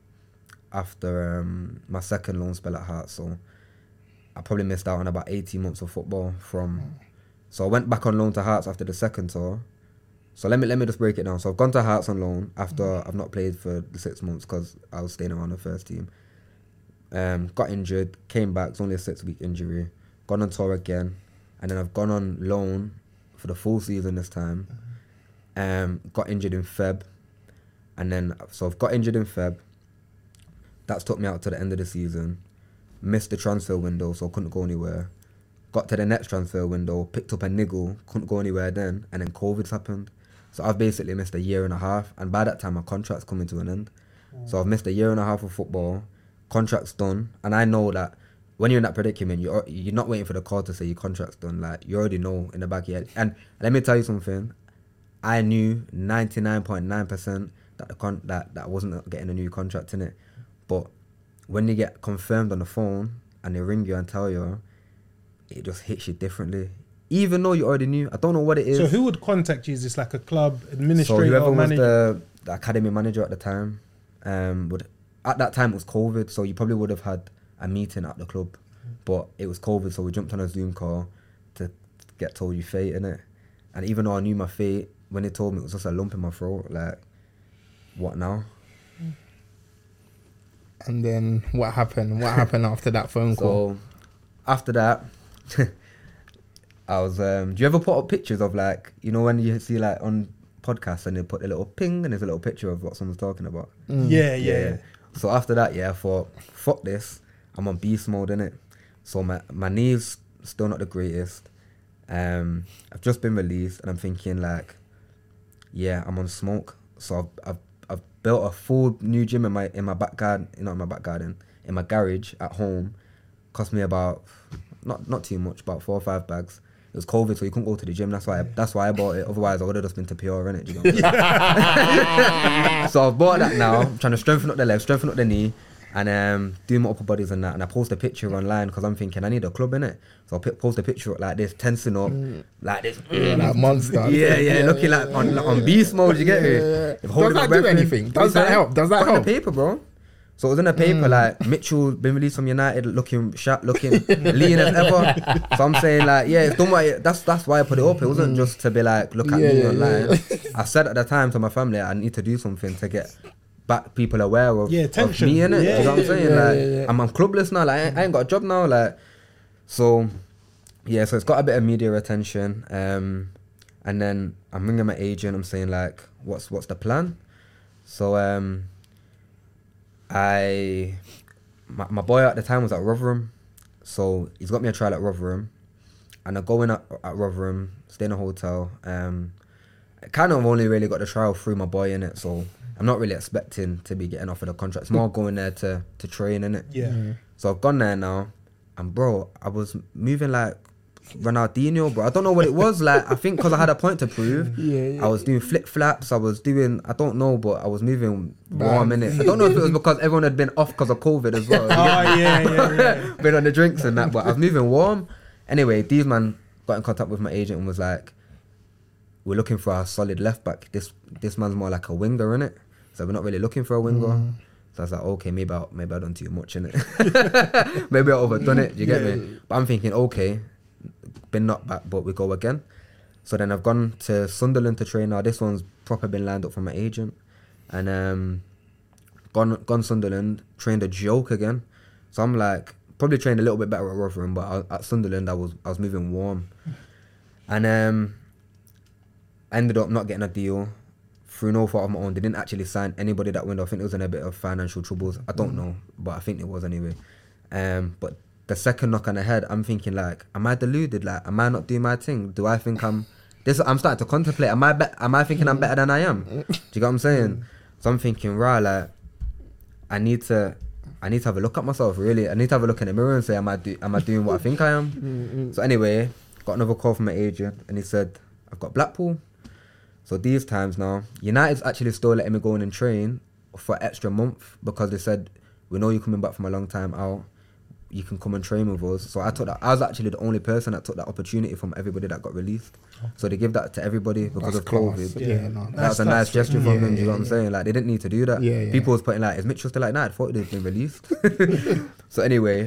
after um, my second loan spell at Hearts, so I probably missed out on about eighteen months of football from. So I went back on loan to Hearts after the second tour. So let me let me just break it down. So I've gone to Hearts on loan after I've not played for the six months because I was staying around the first team. Um, got injured, came back. It's only a six week injury. Gone on tour again, and then I've gone on loan for the full season this time. Um, got injured in Feb, and then so I've got injured in Feb. That's took me out to the end of the season. Missed the transfer window, so couldn't go anywhere. Got to the next transfer window, picked up a niggle, couldn't go anywhere then, and then COVID's happened. So I've basically missed a year and a half, and by that time my contract's coming to an end. Mm. So I've missed a year and a half of football, contract's done, and I know that when you're in that predicament, you're you're not waiting for the call to say your contract's done. Like you already know in the back of your head. And let me tell you something, I knew ninety-nine point nine percent that the con that that I wasn't getting a new contract in it. But when you get confirmed on the phone and they ring you and tell you, it just hits you differently. Even though you already knew, I don't know what it is. So who would contact you? Is this like a club So administrator whoever or was manager? the, the academy manager at the time, um, would at that time it was COVID, so you probably would have had a meeting at the club, but it was COVID, so we jumped on a Zoom call to get told you fate innit. And even though I knew my fate, when they told me it was just a lump in my throat, like, what now? And then what happened? What happened after that phone call? So after that, I was. Um, do you ever put up pictures of like, you know, when you see like on podcasts and they put a little ping and there's a little picture of what someone's talking about? Yeah, yeah, yeah. So after that, yeah, I thought, fuck this. I'm on beast mode, innit? So my my knees still not the greatest. Um, I've just been released and I'm thinking like, yeah, I'm on smoke. So I've I've, I've built a full new gym in my in my back garden, not in my back garden, in my garage at home. Cost me about not not too much, about four or five bags. It was COVID, so you couldn't go to the gym. That's why I, that's why I bought it. Otherwise, I would have just been to Pure, innit? Do you know what I'm saying? So I've bought that now. I'm trying to strengthen up the leg, strengthen up the knee, and um, do my upper bodies and that. And I post a picture online because I'm thinking I need a club, innit? So I'll p- post a picture like this, tensing up, mm. like this. Yeah, like monster. Yeah, yeah, yeah, looking like on like on beast mode. You get me? Yeah, yeah. If holding Does that my do breath in- anything? Does that help? Does that Put it in help? the paper, bro. So it was in the paper, mm. like Mitchell been released from United, looking sharp, looking lean as ever. So I'm saying like, yeah, it's done what it, that's that's why I put it up. It wasn't just to be like, look at Yeah, me yeah, online. yeah. I said at the time to my family, I need to do something to get back people aware of, Yeah, of attention. me, innit? Yeah, Do you know what I'm yeah, saying? yeah, like, yeah, yeah. I'm, I'm clubless now. Like, I ain't, I ain't got a job now. Like, so yeah, so it's got a bit of media attention. Um, and then I'm ringing my agent. I'm saying like, what's what's the plan? So um. I, my, my boy at the time was at Rotherham, so he's got me a trial at Rotherham, and I go in at, at Rotherham, stay in a hotel. Um, I kind of only really got the trial through my boy in it, so I'm not really expecting to be getting offered a contract. It's more going there to to train in it. Yeah. So I've gone there now, and bro, I was moving like Ronaldinho, bro. I don't know what it was. Like, I think because I had a point to prove. Yeah, yeah. I was doing flip flaps. I was doing, I don't know, but I was moving warm in it. I don't know if it was because everyone had been off because of COVID as well. Oh, yeah, yeah, yeah. Been on the drinks and that, but I was moving warm. Anyway, these man got in contact with my agent and was like, we're looking for a solid left back. This this man's more like a winger, innit? So we're not really looking for a winger. Mm. So I was like, okay, maybe I maybe I done too much in it. Maybe I overdone it. Do you get yeah. me? But I'm thinking, okay, been knocked back, but we go again. So then I've gone to Sunderland to train now. This one's proper been lined up from my agent, and um, gone gone Sunderland, trained a joke again. So I'm like, probably trained a little bit better at Rotherham, but I, at Sunderland I was I was moving warm, and um. I ended up not getting a deal through no fault of my own. They didn't actually sign anybody that window. I think it was in a bit of financial troubles. I don't know, but I think it was anyway. Um, but the second knock on the head, I'm thinking like, am I deluded? Like, am I not doing my thing? Do I think I'm this? I'm starting to contemplate. Am I be- Am I thinking I'm better than I am? Do you get what I'm saying? So I'm thinking, right, like, I need to, I need to have a look at myself. Really, I need to have a look in the mirror and say, am I do, am I doing what I think I am? So anyway, got another call from my agent, and he said, I've got Blackpool. So these times now, United's actually still letting me go in and train for an extra month because they said, we know you're coming back from a long time out. You can come and train with us. So I took that. I was actually the only person that took that opportunity from everybody that got released. So they give that to everybody because That's of class. COVID. Yeah, yeah no, that was a nice gesture from yeah, them. Do you know yeah, what I'm yeah. saying? Like, they didn't need to do that. Yeah, yeah. People was putting like, is Mitchell still like, nah, I thought they'd been released. So anyway,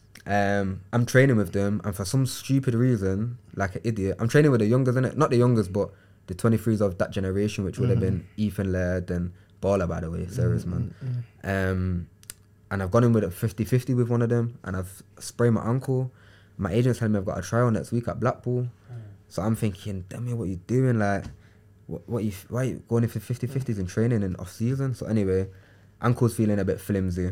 um, I'm training with them, and for some stupid reason, like an idiot, I'm training with the youngers, innit? Not the youngers, but the twenty-threes of that generation, which would have been Ethan Laird and Baller, by the way, Sarah's man. Um, and I've gone in with a fifty-fifty with one of them, and I've sprained my ankle. My agent's telling me I've got a trial next week at Blackpool. So I'm thinking, damn me, what you doing? Like, what, what you, why are you going in for fifty-fifties in training and off season? So anyway, ankle's feeling a bit flimsy.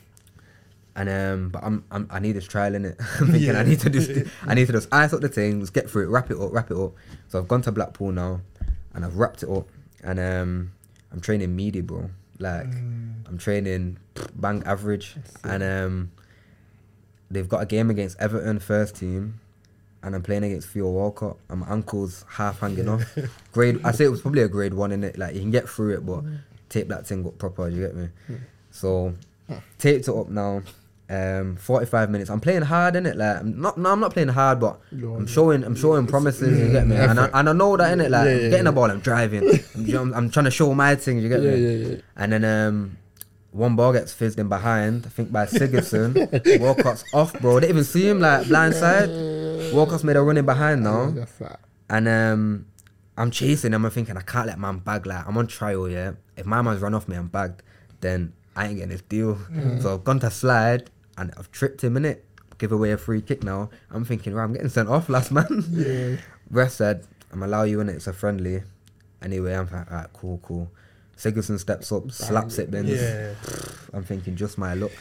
And um, but I'm, I'm I need this trial in it. I'm thinking yeah. I need to just I need to just ice up the things, get through it, wrap it up, wrap it up. So I've gone to Blackpool now, and I've wrapped it up, and um, I'm training media, bro. Like mm. I'm training bang average, and um, they've got a game against Everton first team, and I'm playing against Theo Walcott, and my ankle's half hanging off. Grade, I say it was probably a grade one in it. Like, you can get through it, but tape that thing up proper. You get me? So taped it up now. Um, forty-five minutes. I'm playing hard, innit? Like, I'm not, no, I'm not playing hard, but I'm showing, I'm showing promises. You get me? And I, and I know that, innit? Like, yeah, yeah, getting yeah. the ball, I'm driving. I'm, I'm, I'm trying to show my things. You get Yeah, me? yeah, yeah. And then um, one ball gets fizzed in behind. I think by Sigurdsson. Walcott's off, bro. They didn't even see him, like, blind side. Walcott's made a running behind now. Yeah, that's that. And um, I'm chasing him. I'm thinking, I can't let man bag. Like, I'm on trial, yeah. If my man's run off me and bagged, then I ain't getting this deal. Mm. So I've gone to slide, and I've tripped him in it. Give away a free kick now. I'm thinking, right, I'm getting sent off, last man. Yeah. Ref said, I'm allow you in it. It's a friendly. Anyway, I'm like, alright, cool, cool. Sigurdsson steps up, slaps it, then Yeah. I'm thinking, just my luck.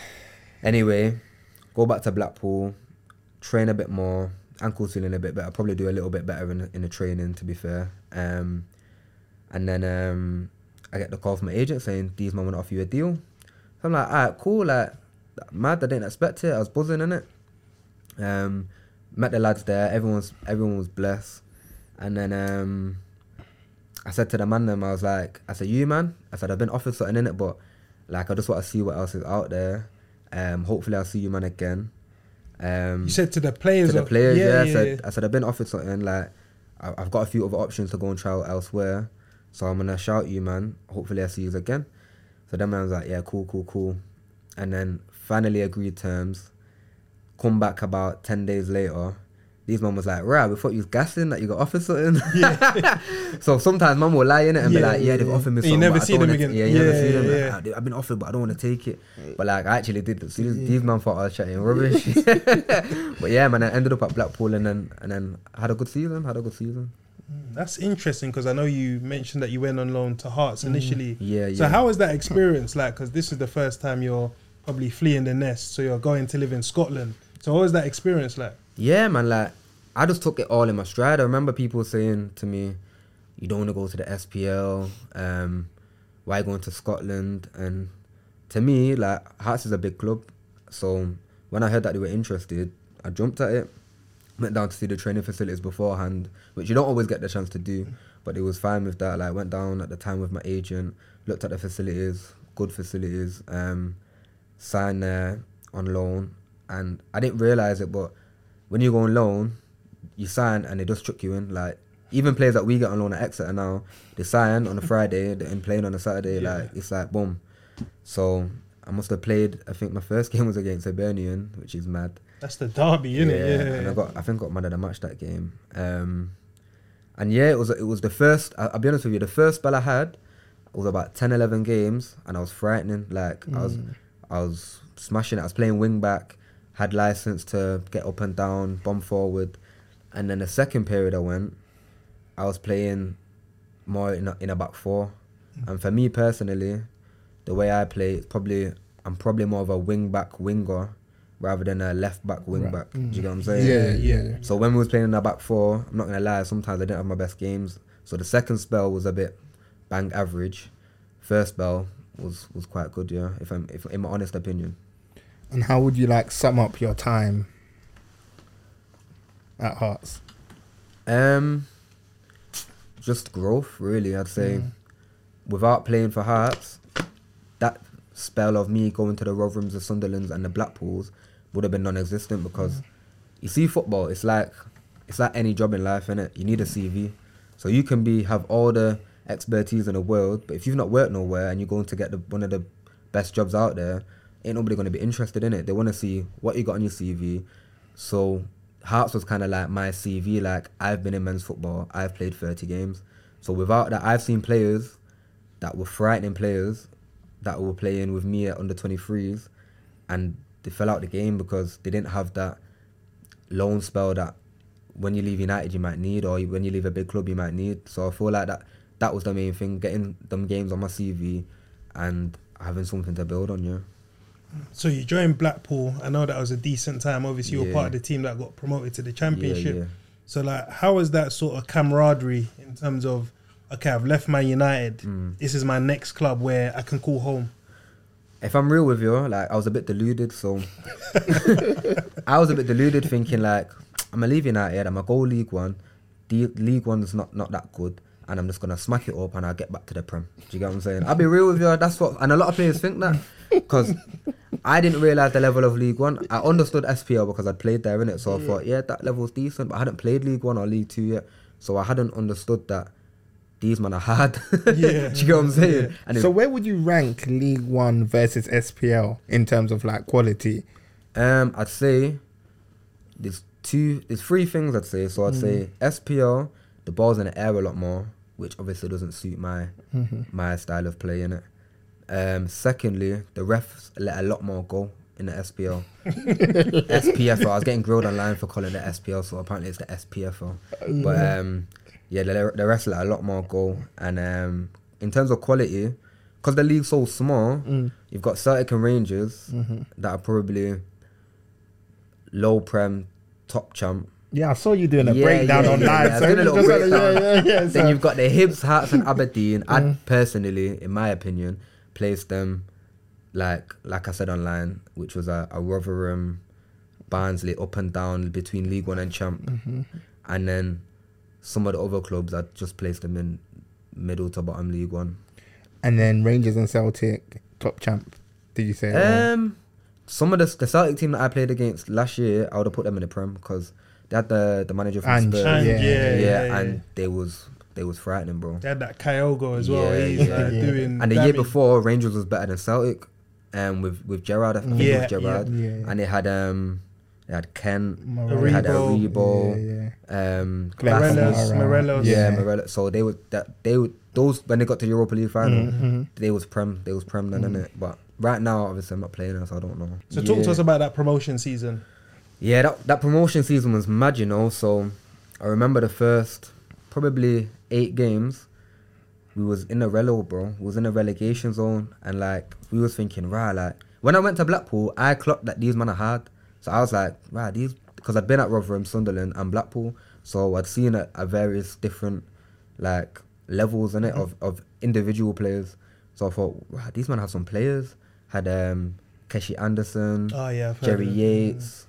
Anyway, go back to Blackpool, train a bit more. Ankle's feeling a bit better. Probably do a little bit better in the, in the training, to be fair. Um, and then um, I get the call from my agent saying, these man want to offer you a deal. So I'm like, alright, cool. Like, mad, I didn't expect it. I was buzzing in it. Um, met the lads there. Everyone's everyone was blessed. And then um, I said to the man, them, I was like, I said, you man, I said, I've been offered something in it, but like, I just want to see what else is out there. Um, hopefully I'll see you man again. Um, You said to the players, to the or- players, yeah. yeah, I yeah, said, yeah. I said, I've been offered something. Like, I, I've got a few other options to go and try out elsewhere. So I'm gonna shout you, man. Hopefully I see you again. So then man was like, yeah, cool, cool, cool. And then finally agreed terms. Come back about ten days later. These man was like, right, we thought you was gassing, that you got offered something. Yeah. So sometimes man will lie in it and Yeah, be like, yeah, they've yeah. offered me And you something. never but I see don't them wanna again. t- Yeah, you never Yeah, see them. yeah. Like, "Ah, I've been offered, but I don't want to take it. But like, I actually did. See, these, these man thought I was chatting rubbish. But yeah, man, I ended up at Blackpool and then and then had a good season. Had a good season. That's interesting because I know you mentioned that you went on loan to Hearts initially. Yeah, So yeah. how was that experience like? Because this is the first time you're probably fleeing the nest, so you're going to live in Scotland. So what was that experience like? Yeah, man, like, I just took it all in my stride. I remember people saying to me, you don't want to go to the S P L, um, why going to Scotland? And to me, like, Hearts is a big club. So when I heard that they were interested, I jumped at it. went down to see the training facilities beforehand, which you don't always get the chance to do, but it was fine with that. Like, went down at the time with my agent, looked at the facilities, good facilities, um, signed there on loan, and I didn't realise it, but when you go on loan, you sign and they just chuck you in. Like, even players that we get on loan at Exeter now, they sign on a Friday, they're in playing on a Saturday, yeah. like, it's like, boom. So, I must have played, I think my first game was against Hibernian, which is mad. That's the derby, innit? Yeah, Yeah, yeah. And I got, I think I got man of the match that game. Um, and yeah, it was it was the first, I, I'll be honest with you, the first spell I had was about ten, eleven games, and I was frightening. Like, mm. I was I was smashing it. I was playing wing back, had license to get up and down, bomb forward. And then the second period I went, I was playing more in a, in a back four. Mm. And for me personally, the way I play, it's probably, I'm probably more of a wing back winger rather than a left back wing right. back. Mm. Do you get what I'm saying? Yeah, yeah, yeah. So when we was playing in a back four, I'm not gonna lie, sometimes I didn't have my best games. So the second spell was a bit bang average. First spell was was quite good, yeah. If I'm if in my honest opinion. And how would you like sum up your time at Hearts? Um, just growth, really. I'd say. Mm. Without playing for Hearts, that spell of me going to the Rotherhams, the Sunderlands, and the Blackpools would have been non-existent, because mm. you see, football, it's like it's like any job in life, innit? You need a C V, so you can be have all the expertise in the world, but if you've not worked nowhere and you're going to get the, one of the best jobs out there, ain't nobody going to be interested in it. They want to see what you got on your C V. So Hearts was kind of like my C V. Like, I've been in men's football, I've played thirty games. So without that, I've seen players that were frightening players that were playing with me at under twenty-threes, and they fell out the game because they didn't have that loan spell that when you leave United you might need, or when you leave a big club you might need. So I feel like that that was the main thing, getting them games on my C V and having something to build on, yeah. So you joined Blackpool. I know that was a decent time. Obviously, you yeah. were part of the team that got promoted to the Championship. Yeah, yeah. So, like, how was that sort of camaraderie in terms of, okay, I've left Man United. Mm. This is my next club where I can call home. If I'm real with you, like, I was a bit deluded. So I was a bit deluded, thinking like, I'm gonna leave United, I'm gonna go League One. The League One's not not that good, and I'm just gonna smack it up and I'll get back to the Prem. Do you get what I'm saying? I'll be real with you. That's what, and a lot of players think that, because I didn't realise the level of League One. I understood S P L because I'd played there, innit? So yeah. I thought, yeah, that level's decent, but I hadn't played League One or League Two yet, so I hadn't understood that these men are hard. Yeah. Do you get what I'm saying? Yeah. And so where would you rank League One versus S P L in terms of like quality? Um, I'd say there's two, there's three things I'd say. So I'd mm. say S P L, the ball's in the air a lot more, which obviously doesn't suit my mm-hmm. my style of play, innit? Um, secondly, the refs let a lot more go in the S P L. S P F L. I was getting grilled online for calling it S P L, so apparently it's the S P F L. Yeah. But um, yeah, the, the refs let a lot more go. And um, in terms of quality, because the league's so small, mm. you've got Celtic and Rangers mm-hmm. that are probably low prem, top champ. Yeah, I saw you doing a yeah, breakdown yeah, online. Yeah, so doing a little breakdown. Like, yeah, yeah, yeah, then so. you've got the Hibs, Hearts and Aberdeen. Mm. I'd personally, in my opinion, place them like like I said online, which was a, a Rotherham, Barnsley, up and down between League One and Champ. Mm-hmm. And then some of the other clubs, I'd just place them in middle to bottom League One. And then Rangers and Celtic, top champ, did you say? Um, some of the, the Celtic team that I played against last year, I would have put them in the Prem, because they had the, the manager from and, Spurs. And, yeah, yeah, yeah, yeah, and yeah. they was they was frightening, bro. They had that Kyogo as well. Yeah, He's yeah, like yeah. doing And the damage. year before, Rangers was better than Celtic, um, with with Gerrard. I think yeah, it was Gerrard. Yeah, yeah. And they had um, they had Ken, Morello. they had Aribo. Aribo, yeah, yeah. um, Morelos, Glasses. Morelos. Yeah, Yeah. Morelos. So they would that they would those when they got to Europa League final, Mm-hmm. they was prem, they was prem then, Mm. innit? But right now, obviously, I'm not playing it, so I don't know. So yeah. talk to us about that promotion season. Yeah, that that promotion season was mad, you know. So I remember the first probably eight games, we was in the relo, bro. We was in the relegation zone, and like we was thinking, right, like when I went to Blackpool, I clocked that these men are hard. So I was like, right, these, because I'd been at Rotherham, Sunderland, and Blackpool, so I'd seen at a various different like levels in it mm-hmm. of of individual players. So I thought, wow, these men have some players. Had um, Keshi Anderson, Oh yeah, I've heard Jerry of it. Yates.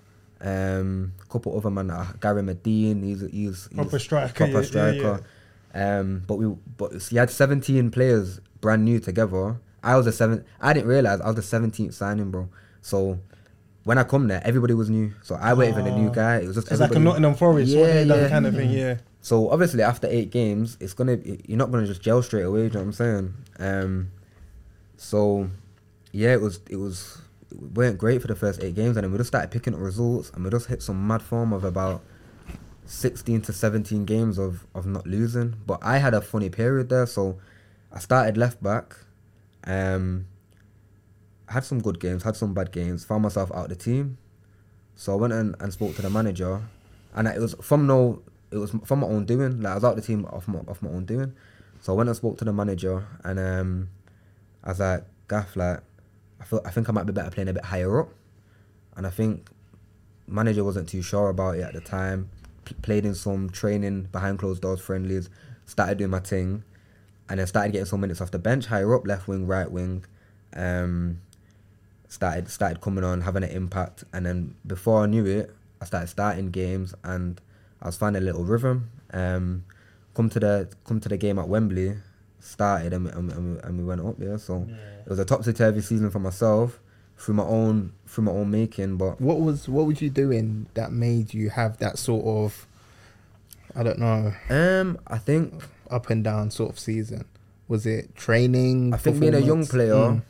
Um, a couple other man, uh, Gary Medine, he's he's, he's Proper striker, proper yeah, striker. yeah, Um, but we but he had seventeen players brand new together. I was the seventh. I didn't realize I was the seventeenth signing, bro. So when I come there, everybody was new. So I wasn't even a new guy. It was just It's like a everybody- Nottingham Forest, Yeah, what they done yeah. kind of thing, yeah. So obviously after eight games, it's gonna you're not gonna just gel straight away. You know what I'm saying? Um, so yeah, it was it was it weren't great for the first eight games, and then we just started picking up results, and we just hit some mad form of about sixteen to seventeen games of of not losing. But I had a funny period there, so I started left back. Um, had some good games, had some bad games, found myself out of the team. So I went and, and spoke to the manager, and it was from no, it was from my own doing. Like I was out of the team off my off my own doing. So I went and spoke to the manager, and um, I was like, Gaff, like, I feel I think I might be better playing a bit higher up, and I think manager wasn't too sure about it at the time. P- played in some training behind closed doors friendlies, started doing my thing, and then started getting some minutes off the bench, higher up, left wing, right wing. Um, started started coming on, having an impact, and then before I knew it, I started starting games, and I was finding a little rhythm. Um, come to the come to the game at Wembley, started, and we, and we, and we went up there. So Yeah. it was a topsy-turvy season for myself through my own through my own making. But What was what was you doing that made you have that sort of, I don't know, um, I think up and down sort of season? Was it training? I think being a young performance? player. Mm.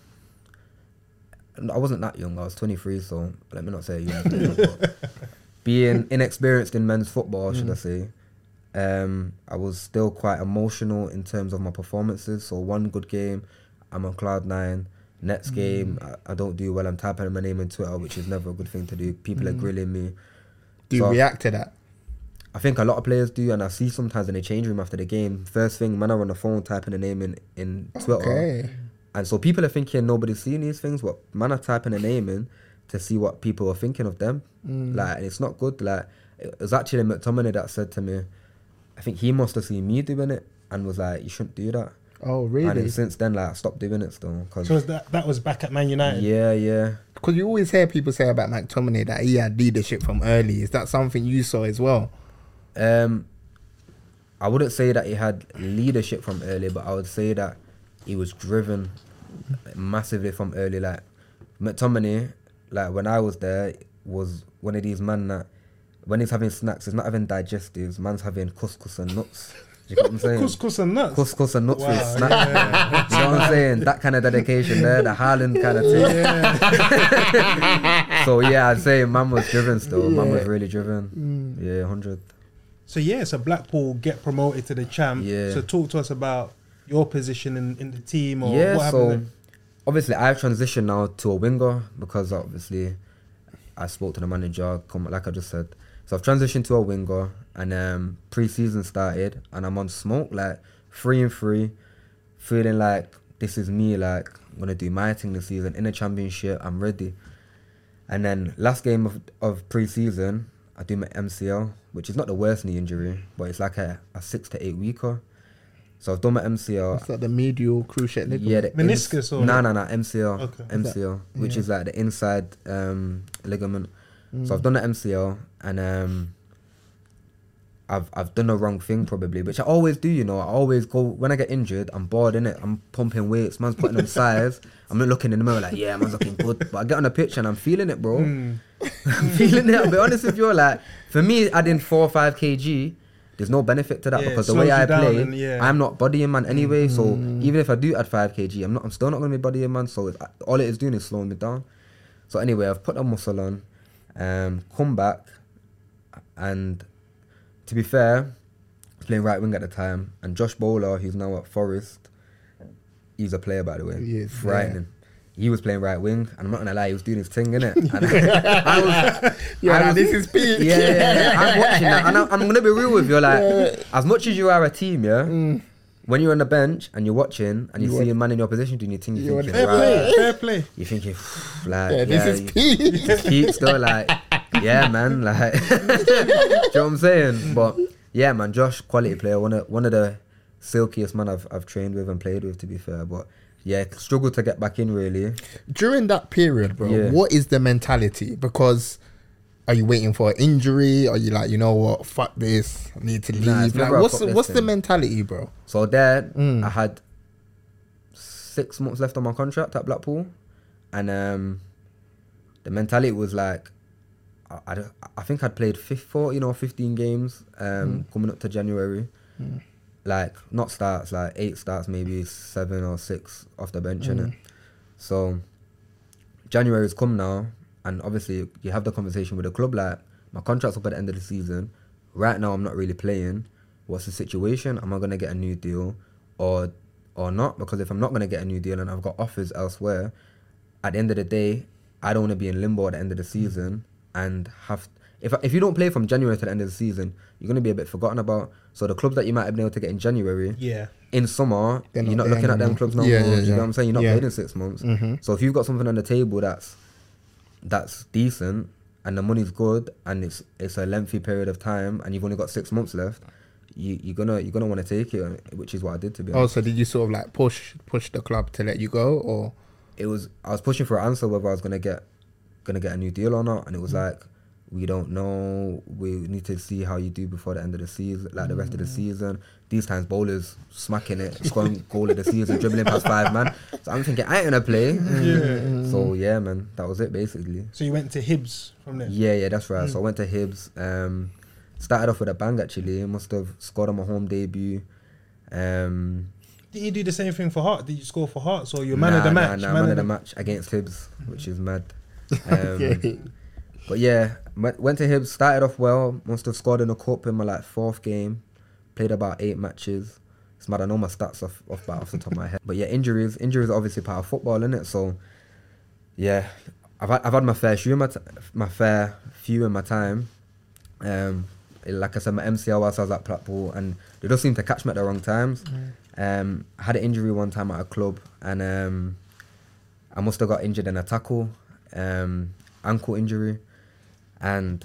I wasn't that young. I was twenty-three, so let me not say young player. But being inexperienced in men's football, should I say, um, I was still quite emotional in terms of my performances. So one good game, I'm on cloud nine. Next game, I, I don't do well. I'm typing my name on Twitter, which is never a good thing to do. People are grilling me. Do you So- react to that? I think a lot of players do, and I see sometimes in the change room after the game, first thing, man, are on the phone typing the name in, in Twitter. Okay. And so people are thinking nobody's seeing these things, but man are typing a name in to see what people are thinking of them. Mm. Like, and it's not good. Like, it was actually McTominay that said to me, I think he must have seen me doing it and was like, you shouldn't do that. Oh, And really? then since then, like, I stopped doing it still. Cause So was that that was back at Man United. yeah, yeah. Because you always hear people say about McTominay that he had leadership from early. Is that something you saw as well? Um, I wouldn't say that he had leadership from early, but I would say that he was driven massively from early. Like McTominay, like when I was there, was one of these men that when he's having snacks, he's not having digestives. Man's having couscous and nuts. Do you know what I'm saying? Couscous and nuts. Couscous and nuts Wow, with yeah, snacks. yeah. You know what I'm saying? That kind of dedication there, the Haaland kind of thing. So yeah, I'd say man was driven still. Man was really driven. Yeah, one hundred. So yeah, so Blackpool get promoted to the champ. Yeah. So talk to us about your position in, in the team or Yeah, what so happened. obviously I've transitioned now to a winger because obviously I spoke to the manager, come like I just said. So I've transitioned to a winger, and um, pre-season started, and I'm on smoke, like free and free, feeling like this is me, like I'm gonna do my thing this season in the championship. I'm ready. And then last game of, of pre-season, I do my M C L, which is not the worst knee injury, but it's like a, a six to eight weeker. So I've done my M C L. It's like the medial cruciate ligament. Yeah, the Meniscus or- no, no, no, M C L, Okay. M C L, which yeah. is like the inside um, ligament. Mm. So I've done the M C L, and um, I've I've done the wrong thing probably, which I always do. You know, I always go when I get injured. I'm bored in it. I'm pumping weights. Man's putting on size. I'm not looking in the mirror like, yeah, man's looking good. But I get on the pitch and I'm feeling it, bro. Mm. I'm feeling it. I'll be honest with you. Like for me, adding four or five kg. There's no benefit to that Yeah, because it the way slows you I down play, and yeah. I'm not bodying man anyway. So even if I do add five kg, I'm not. I'm still not gonna be bodying man. So it's, all it is doing is slowing me down. So anyway, I've put that muscle on, um, come back, and to be fair, I was playing right wing at the time, and Josh Bowler, who's now at Forest, he's a player by the way, He is, frightening. He was playing right wing, and I'm not gonna lie, he was doing his thing, innit? And I was, Yeah, I like, was- this is peak. yeah, yeah, yeah. I'm watching that, and I'm, I'm gonna be real with you. Like, as much as you are a team, yeah, Mm. when you're on the bench and you're watching and you, You see want- a man in your position doing your thing, You you're want- thinking, Fair play, right, fair play. you're thinking, like, Yeah, this is you- peak. it's peak still, like, yeah, man, like, do you know what I'm saying? But yeah, man, Josh, quality player, one of one of the silkiest man I've I've trained with and played with, to be fair. But yeah, struggled to get back in really. During that period, bro, Yeah. what is the mentality? Because are you waiting for an injury? Are you like, you know what, fuck this, I need to leave? Nah, it's like, never a what's fuck the, this what's the thing. mentality, bro? So there, Mm. I had six months left on my contract at Blackpool, and um, the mentality was like, I, I, I think I'd played fourteen or fifteen games um, Mm. coming up to January. Mm. Like, not starts, like eight starts, maybe seven or six off the bench, Mm. innit? So, January's come now, and obviously you have the conversation with the club, like, my contract's up at the end of the season. Right now, I'm not really playing. What's the situation? Am I going to get a new deal or or not? Because if I'm not going to get a new deal and I've got offers elsewhere, at the end of the day, I don't want to be in limbo at the end of the season and have... If if you don't play from January to the end of the season, you're going to be a bit forgotten about. So the clubs that you might have been able to get in January, Yeah. in summer, They're you're not not there looking at them anymore. clubs no Yeah, more. yeah, Do you yeah. know what I'm saying? You're not Yeah. played in six months. Mhm. So if you've got something on the table that's that's decent and the money's good and it's it's a lengthy period of time and you've only got six months left, you you're gonna you're gonna want to take it, which is what I did, to be Oh, honest. so did you sort of like push push the club to let you go, or? It was I was pushing for an answer whether I was gonna get gonna get a new deal or not, and it was Mm. like, we don't know. We need to see how you do before the end of the season, like the rest of the Mm. season. These times bowlers smacking it, scoring goal of the season, dribbling past five man. So I'm thinking I ain't gonna play. Yeah. So yeah, man, that was it basically. So you went to Hibs from there. Yeah, yeah, that's right. So I Mm. went to Hibs. Um, started off with a bang actually. Must have scored on my home debut. Um, Did you do the same thing for Heart? Did you score for Hearts or you're man of the nah, match? Nah, nah, man, of the match against Hibs, which is mad. Um, Okay. But yeah, went, went to Hibs, started off well, must have scored in a cup in my like fourth game, played about eight matches. It's mad, I know my stats off, off, off the top of my head. But yeah, injuries, injuries are obviously part of football, innit? So yeah, I've had, I've had my fair few in my, t- my fair few in my time. Um, like I said, my M C L whilst I was at Blackpool, and they just seem to catch me at the wrong times. Um, I had an injury one time at a club, and um, I must have got injured in a tackle, um, ankle injury. And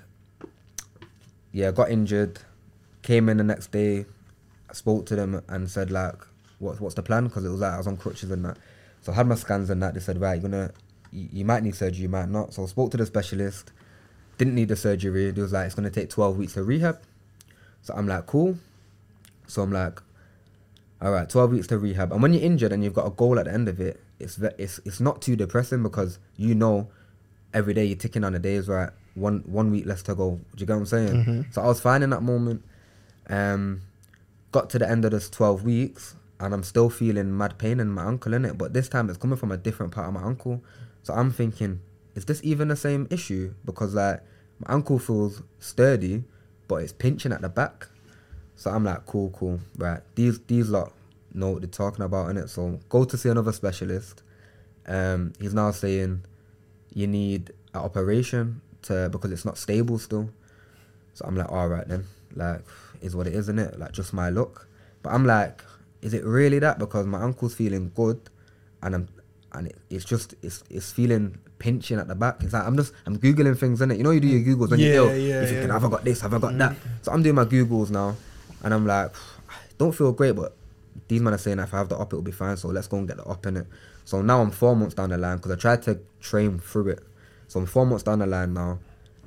yeah, got injured, came in the next day, I spoke to them and said like, what, what's the plan? Because it was like I was on crutches and that. So I had my scans and that. They said, right, you're gonna, you, you might need surgery, you might not. So I spoke to the specialist, didn't need the surgery. They was like, it's gonna take twelve weeks to rehab. So I'm like, cool. So I'm like, all right, twelve weeks to rehab. And when you're injured and you've got a goal at the end of it, it's ve- it's it's not too depressing because you know every day you're ticking on the days, right? One one week less to go. Do you get what I'm saying? Mm-hmm. So I was fine in that moment. Um, got to the end of this twelve weeks and I'm still feeling mad pain in my ankle, innit? But this time it's coming from a different part of my ankle. So I'm thinking, is this even the same issue? Because like my ankle feels sturdy, but it's pinching at the back. So I'm like, cool, cool, right. These these lot know what they're talking about, innit? So go to see another specialist. Um, he's now saying you need an operation to because it's not stable still. So I'm like, all right then, like, is what it is, innit? Like, just my luck. But I'm like, is it really that? Because my ankle's feeling good, and I'm, and it, it's just, it's it's feeling pinching at the back. It's like I'm just, I'm googling things, innit? You know, you do your googles when Yeah, you're ill. yeah, You're thinking, yeah. have I got this? Have I got that? So I'm doing my googles now, and I'm like, don't feel great, but these men are saying that if I have the op, it'll be fine. So let's go and get the op in it. So now I'm four months down the line because I tried to train through it. So I'm four months down the line now.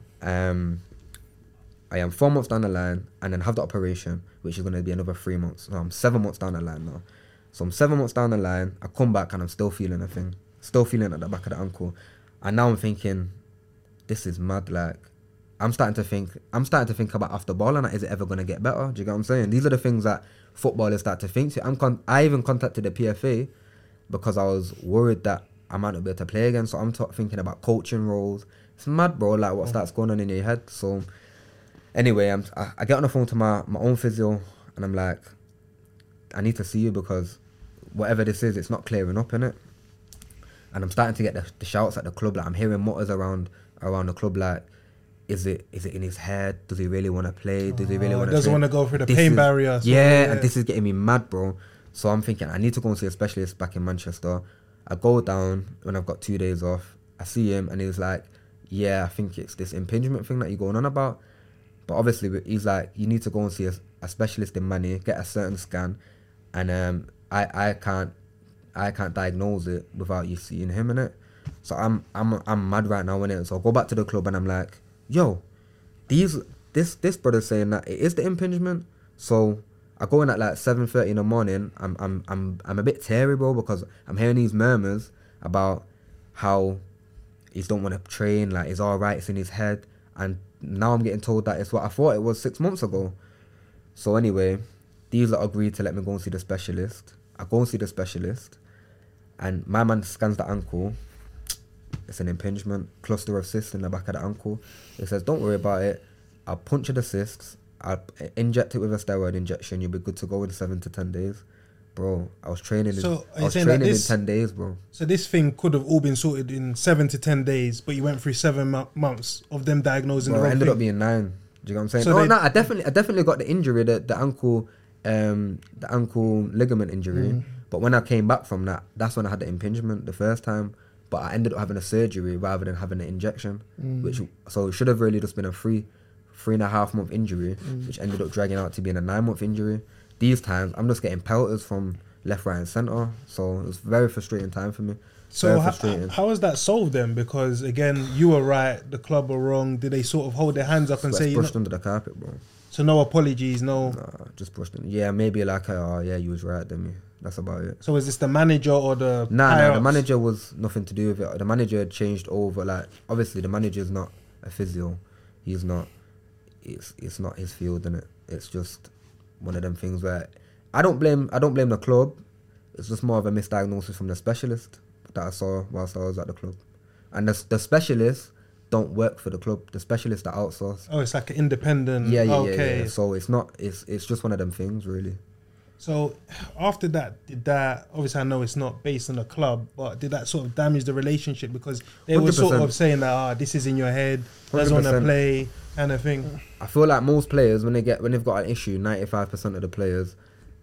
Um, I am four months down the line and then have the operation, which is going to be another three months. So I'm seven months down the line now. So I'm seven months down the line. I come back and I'm still feeling a thing. Still feeling at the back of the ankle. And now I'm thinking, this is mad. Like, I'm starting to think, I'm starting to think about after ball and that, is it ever going to get better? Do you get what I'm saying? These are the things that footballers start to think. I'm con- I even contacted the P F A because I was worried that I might not be able to play again. So I'm t- thinking about coaching roles. It's mad, bro, like what starts going on in your head. So anyway, I'm, I, I get on the phone to my, my own physio and I'm like, I need to see you because whatever this is, it's not clearing up, innit? And I'm starting to get the, the shouts at the club. Like, I'm hearing mutters around around the club like, is it is it in his head? Does he really want to play? Does he really Oh, want to doesn't play? wanna go through the This pain is- barrier, so, yeah, yeah. and this is getting me mad, bro. So I'm thinking, I need to go and see a specialist back in Manchester. I go down when I've got two days off. I see him and he was like, yeah, I think it's this impingement thing that you're going on about. But obviously, he's like, you need to go and see a, a specialist in Manny, get a certain scan. And um, I, I can't I can't diagnose it without you seeing him in it. So I'm I'm I'm mad right now, innit? So I go back to the club and I'm like, yo, these this this brother's saying that it is the impingement. So I go in at like seven thirty in the morning. I'm I'm I'm I'm a bit teary, bro, because I'm hearing these murmurs about how he don't want to train, like it's all right, it's in his head, and now I'm getting told that it's what I thought it was six months ago. So anyway, these lot agreed to let me go and see the specialist. I go and see the specialist, and my man scans the ankle. It's an impingement, cluster of cysts in the back of the ankle. It says, don't worry about it. I'll puncture the cysts. I'll inject it with a steroid injection. You'll be good to go in seven to ten days. Bro, I was training in, So, are I you was saying that training in this- ten days, bro. So this thing could have all been sorted in seven to ten days, but you went through seven mo- months of them diagnosing Bro, the it wrong ended thing. up being nine. Do you know what I'm saying? So no, they- no, I definitely, I definitely got the injury, the, the ankle, um, the ankle ligament injury. Mm. But when I came back from that, that's when I had the impingement the first time. But I ended up having a surgery rather than having an injection, Mm. which so it should have really just been a three, three and a half month injury, Mm. which ended up dragging out to being a nine month injury. These times, I'm just getting pelters from left, right, and center. So it was a very frustrating time for me. So very how, frustrating. how is that solved then? Because again, you were right, the club were wrong. Did they sort of hold their hands up and But say, it's you know, brushed under the carpet, bro. so no apologies, no. Nah, just brushed under. Yeah, maybe like, oh yeah, you was right, didn't you? That's about it. So is this the manager or the Nah, higher nah, the ups? manager was nothing to do with it. The manager had changed over. Like, obviously, the manager's not a physio. He's not. It's it's not his field, innit? It's just one of them things where I don't blame. I don't blame the club. It's just more of a misdiagnosis from the specialist that I saw whilst I was at the club, and the the specialists don't work for the club. The specialists are outsourced. Oh, it's like an independent. Yeah, yeah, okay. yeah, yeah. So it's not. It's it's just one of them things, really. So after that, did that, obviously I know it's not based on the club, but did that sort of damage the relationship? Because they were sort one hundred of percent. saying that, ah, this is in your head, doesn't want to one hundred percent. play, kind of thing. I feel like most players, when they get when they've got an issue, ninety-five percent of the players,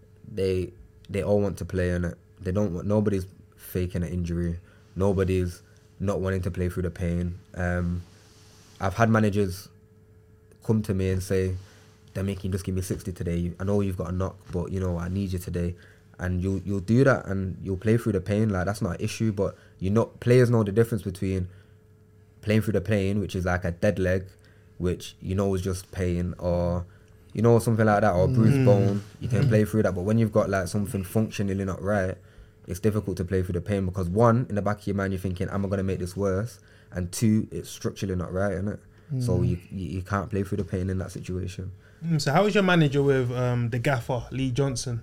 they they all want to play in it. They don't want. Nobody's faking an injury. Nobody's not wanting to play through the pain. Um, I've had managers come to me and say, they're making just give me sixty today. I know you've got a knock, but you know I need you today, and you you'll do that and you'll play through the pain. Like, that's not an issue. But you know, players know the difference between playing through the pain, which is like a dead leg, which you know is just pain, or you know something like that, or a bruised bone. You can play through that. But when you've got like something functionally not right, it's difficult to play through the pain because one, in the back of your mind, you're thinking, am I gonna make this worse? And two, it's structurally not right, innit? So you, you you can't play through the pain in that situation. Mm, so how was your manager with um, the gaffer, Lee Johnson?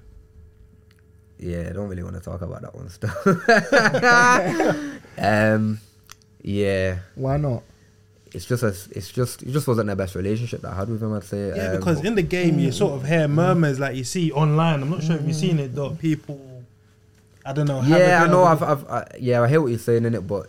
Yeah, I don't really want to talk about that one still. um, yeah, Why not? it's just a, it's just it just wasn't the best relationship that I had with him. I'd say. Yeah, um, because but- in the game you sort of hear murmurs like you see online. I'm not sure if you've seen it, though. People, I don't know. have a yeah, I bit know. of I've, I've, I, yeah, I hear what you're saying in it, but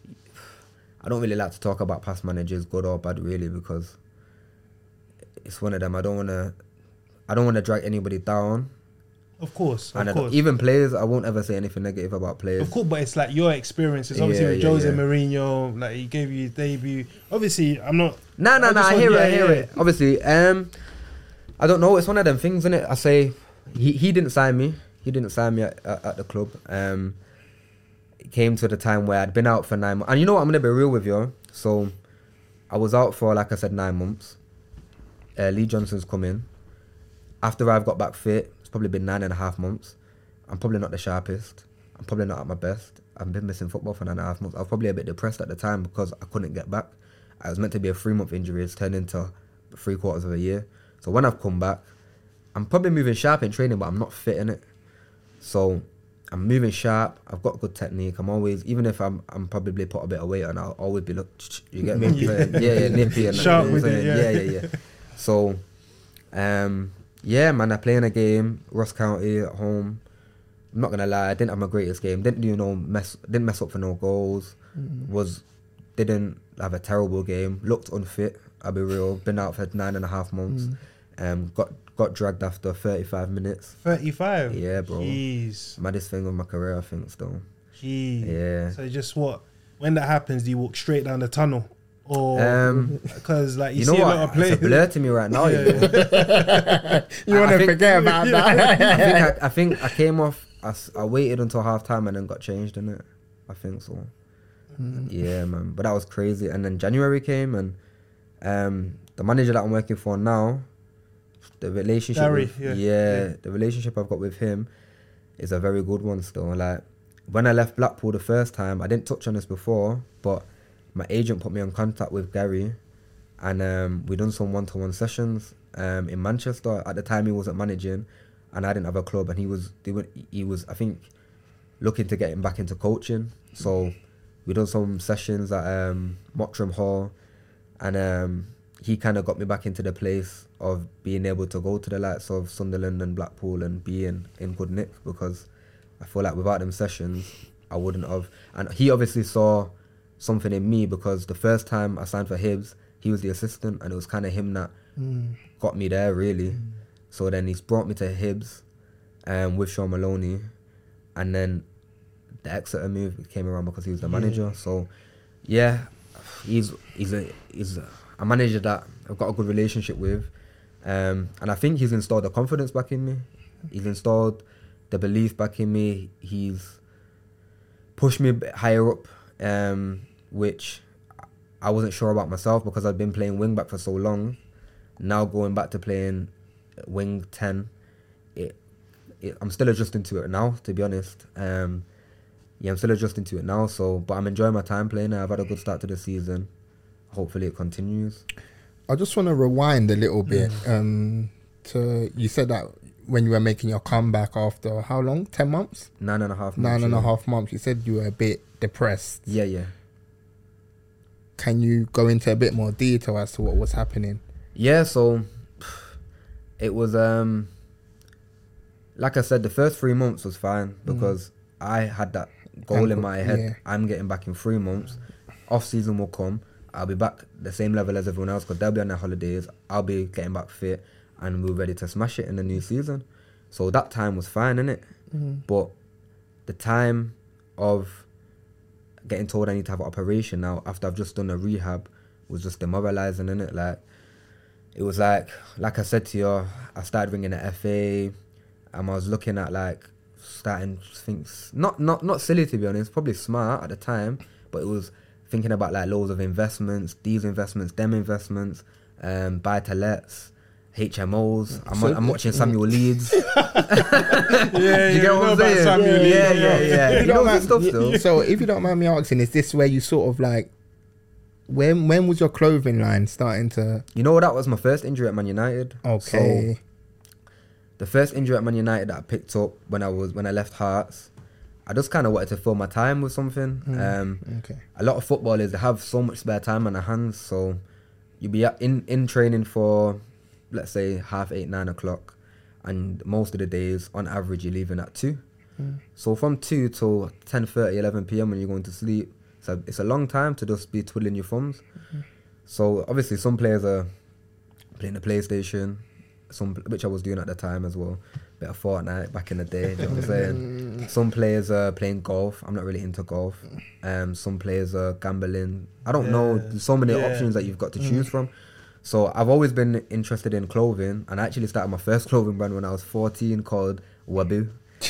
I don't really like to talk about past managers, good or bad, really, because it's one of them. I don't want to, I don't want to drag anybody down. Of course, of And I don't- course. even players, I won't ever say anything negative about players. Of course, but it's like your experiences. Obviously, Yeah, with yeah, Jose yeah. Mourinho, like he gave you his debut. Obviously, I'm not. No, no, I no. just I want- hear it. yeah, I hear yeah. it. Obviously, um, I don't know. It's one of them things, innit? I say he he didn't sign me. He didn't sign me at, at, at the club. Um, it came to the time where I'd been out for nine months. And you know what? I'm gonna be real with you. So, I was out for, like I said, nine months. Uh, Lee Johnson's come in. After I've got back fit, it's probably been nine and a half months. I'm probably not the sharpest. I'm probably not at my best. I've been missing football for nine and a half months. I was probably a bit depressed at the time because I couldn't get back. I was meant to be a three month injury. It's turned into three quarters of a year. So when I've come back, I'm probably moving sharp in training, but I'm not fit in it. So I'm moving sharp. I've got good technique. I'm always, even if I'm I'm probably put a bit of weight on, I'll always be look. You get me? yeah, yeah, nippy and Sharp you know with what I'm it, saying? yeah. yeah, yeah, yeah. So, um, yeah, man, I play in a game, Ross County at home. I'm not gonna lie, I didn't have my greatest game. Didn't do no mess. Didn't mess up for no goals. Was didn't have a terrible game. Looked unfit. I'll be real. Been out for nine and a half months. Um, got got dragged after thirty-five minutes. thirty-five. Yeah, bro. Jeez. Maddest thing of my career, I think. Still. Jeez. Yeah. So just what? When that happens, do you walk straight down the tunnel, or Um, because like you, You know see a what? lot of It's a players? blur to me right now. you know. You I- want I to think- forget about I that? think I, I think I came off. I, s- I waited until half time and then got changed in it. I think so. Yeah, man. But that was crazy. And then January came and Um, the manager that I'm working for now, the relationship, Gary, with, yeah. yeah, Yeah. the relationship I've got with him is a very good one still. Like when I left Blackpool the first time, I didn't touch on this before, but my agent put me in contact with Gary, and um, we done some one-to-one sessions um, in Manchester. At the time, he wasn't managing, and I didn't have a club, and he was doing, he was, I think, looking to get him back into coaching. So we done some sessions at um, Mottram Hall, and um, he kind of got me back into the place of being able to go to the likes of Sunderland and Blackpool and be in, in good nick, because I feel like without them sessions, I wouldn't have. And he obviously saw something in me, because the first time I signed for Hibs, he was the assistant, and it was kind of him that Mm. got me there, really. Mm. So then he's brought me to Hibs um, with Sean Maloney, and then the Exeter move came around because he was the yeah. manager. So yeah, he's he's a he's a manager that I've got a good relationship with, um, and I think he's installed the confidence back in me. He's installed the belief back in me. He's pushed me a bit higher up, um, which I wasn't sure about myself, because I'd been playing wing back for so long. Now going back to playing wing ten, it, it I'm still adjusting to it now, to be honest. Um, yeah, I'm still adjusting to it now. So, but I'm enjoying my time playing. I've had a good start to the season. Hopefully, it continues. I just want to rewind a little bit. Mm. Um, to you said that when you were making your comeback after how long? Ten months? Nine and a half. Nine months, and yeah. a half months. You said you were a bit depressed. Yeah, yeah. Can you go into a bit more detail as to what was happening? Yeah, so it was um like I said, the first three months was fine, because mm. I had that goal and in my head. Yeah. I'm getting back in three months. Off season will come. I'll be back the same level as everyone else, because they'll be on their holidays. I'll be getting back fit, and we're ready to smash it in the new season. So that time was fine, innit? Mm. But the time of getting told I need to have an operation now after I've just done a rehab was just demoralising, innit? Like, it was like, like I said to you, I started ringing the F A, and I was looking at like starting things, not not not silly to be honest, probably smart at the time, but it was thinking about like loads of investments, these investments, them investments, um, buy to lets, H M Os. I'm, so, I'm watching Samuel Leeds. yeah, yeah, you get what I'm saying? Samuel yeah, Leeds, yeah, yeah, yeah. You know mind, stuff still. So if you don't mind me asking, is this where you sort of like, when when was your clothing line starting to? You know, that was my first injury at Man United. Okay. So, the first injury at Man United that I picked up when I was when I left Hearts, I just kind of wanted to fill my time with something. Mm, um, okay. A lot of footballers, they have so much spare time on their hands, so you'll be in in training for, let's say, half eight, nine o'clock, and most of the days, on average, you're leaving at two. Mm. So from two till ten thirty, eleven p.m. when you're going to sleep, so it's a long time to just be twiddling your thumbs. Mm-hmm. So obviously, some players are playing the PlayStation, some which I was doing at the time as well. Bit of Fortnite back in the day. You know what I'm saying? Some players are playing golf. I'm not really into golf. Um, some players are gambling. I don't yeah. know. There's so many yeah. options that you've got to mm. choose from. So I've always been interested in clothing, and I actually started my first clothing brand when I was fourteen, called Wabu.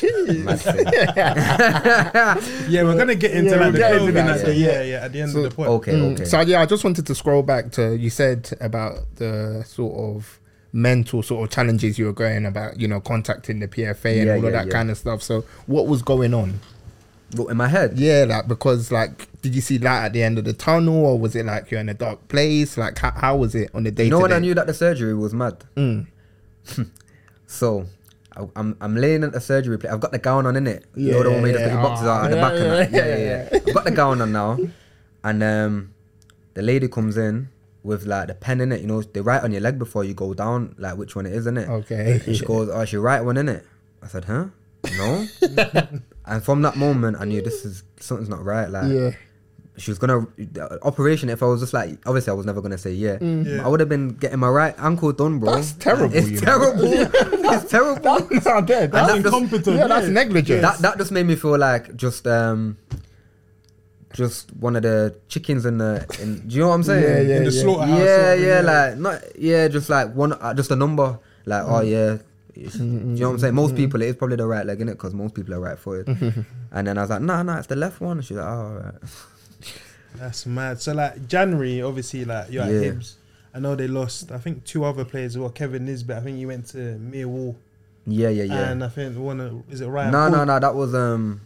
yeah, we're gonna get into yeah, like the into clothing that, at the, yeah. yeah, yeah, at the end so, of the point. Okay, mm, okay. So yeah, I just wanted to scroll back to, you said about the sort of mental sort of challenges you were going about, you know, contacting the P F A and yeah, all of yeah, that yeah. kind of stuff. So what was going on? What, in my head? Yeah, like, because like, did you see light at the end of the tunnel, or was it like you're in a dark place? Like, how, how was it on the day? You know to when day? I knew that the surgery was mad? Mm. So I, I'm I'm laying at the surgery place. I've got the gown on, innit? You Yeah, know the one where you yeah, just put your boxes oh, out at the yeah, back and that. yeah, Yeah, yeah, yeah. I've got the gown on now, and um, the lady comes in with like the pen in it. You know, they write on your leg before you go down, like which one it is, innit? Okay. And she goes, "Oh, she write one in it." I said, "Huh? No." And from that moment, I knew this is something's not right. Like, Yeah. she was gonna uh, operation. If I was just like, obviously, I was never gonna say yeah. Mm. Yeah. I would have been getting my right ankle done, bro. That's terrible. It's you know. terrible. It's terrible. That's not dead. That's, that just- incompetent. yeah, that's yeah. negligent. That that just made me feel like just um, just one of the chickens in the. In, do you know what I'm saying? Yeah, yeah, in the yeah. slaughterhouse. Yeah, sort of, yeah, like not yeah, just like one, uh, just a number. Like oh yeah, it's- do you know what I'm saying? Most people, it is probably the right leg in it, because most people are right footed. And then I was like, no, nah, no, nah, it's the left one. And she's like, oh, all right. That's mad. So like January, obviously, like you're at Yeah. Hibs. I know they lost, I think, two other players as well. Kevin Nisbet, I think he went to Millwall. Yeah, yeah, yeah. And I think one of, is it Ryan? No, no, Paul? no. That was um.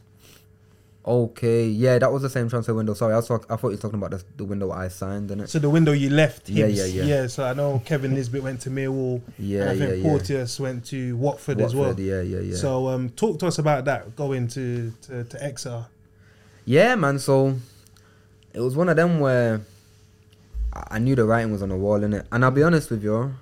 Okay, yeah, that was the same transfer window. Sorry, I was talk- I thought you were talking about the, the window I signed, didn't it? So the window you left. Yeah, Hibs. yeah, yeah. Yeah. So I know Kevin Nisbet went to Millwall. Yeah, and I yeah, think yeah. Porteous went to Watford, as well. Watford, yeah, yeah, yeah. So um, talk to us about that going to to, to Exeter. Yeah, man. So it was one of them where I I knew the writing was on the wall, innit? And I'll be honest with you,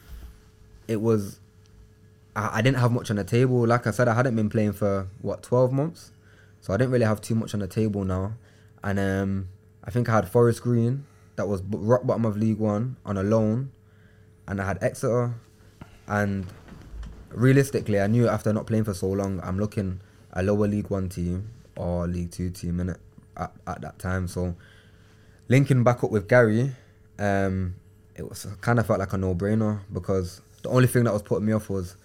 it was I, I didn't have much on the table. Like I said, I hadn't been playing for what twelve months, so I didn't really have too much on the table now. And um, I think I had Forest Green, that was b- rock bottom of League One, on a loan, and I had Exeter. And realistically, I knew after not playing for so long, I'm looking a lower League One team or League Two team in it at, at that time. So linking back up with Gary, um, it was kind of felt like a no-brainer, because the only thing that was putting me off was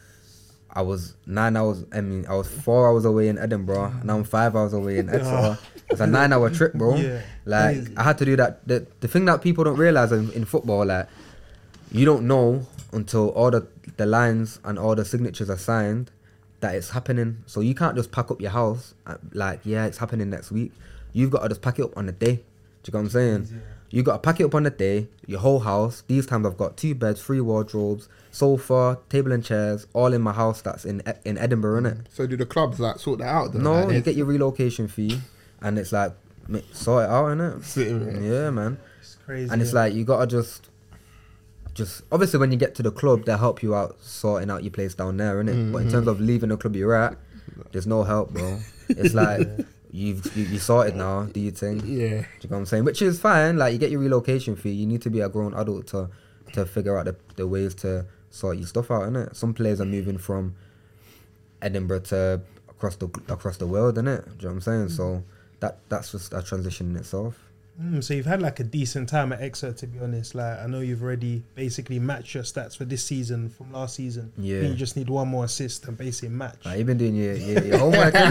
I was nine hours. I mean, I was four hours away in Edinburgh, and I'm five hours away in Exeter. It's a nine-hour trip, bro. Yeah, like crazy. I had to do that. The the thing that people don't realize in, in football, like you don't know until all the the lines and all the signatures are signed that it's happening. So you can't just pack up your house uh, like, yeah, it's happening next week. You've got to just pack it up on the day. Do you know what I'm saying? Yeah. You got to pack it up on the day, your whole house. These times I've got two beds, three wardrobes, sofa, table and chairs, all in my house that's in in Edinburgh, innit? So do the clubs like sort that out? Though? No, Like, you they- get your relocation fee, and it's like, ma- sort it out, innit? Sit with it. Yeah, man. It's crazy. And it's yeah. like, you got to just, just, obviously when you get to the club, they'll help you out sorting out your place down there, innit? Mm-hmm. But in terms of leaving the club you're at, there's no help, bro. It's like, you've you, you sorted now, do you think? Yeah. Do you know what I'm saying? Which is fine. Like, you get your relocation fee. You need to be a grown adult to to figure out the, the ways to sort your stuff out, innit? Some players are moving from Edinburgh to across the across the world, innit? Do you know what I'm saying? So that that's just a transition in itself. Mm, so you've had like a decent time at Exeter, to be honest. Like I know you've already basically matched your stats for this season from last season. Yeah. I think you just need one more assist and basically match. Like, you've been doing your, your, your homework, innit?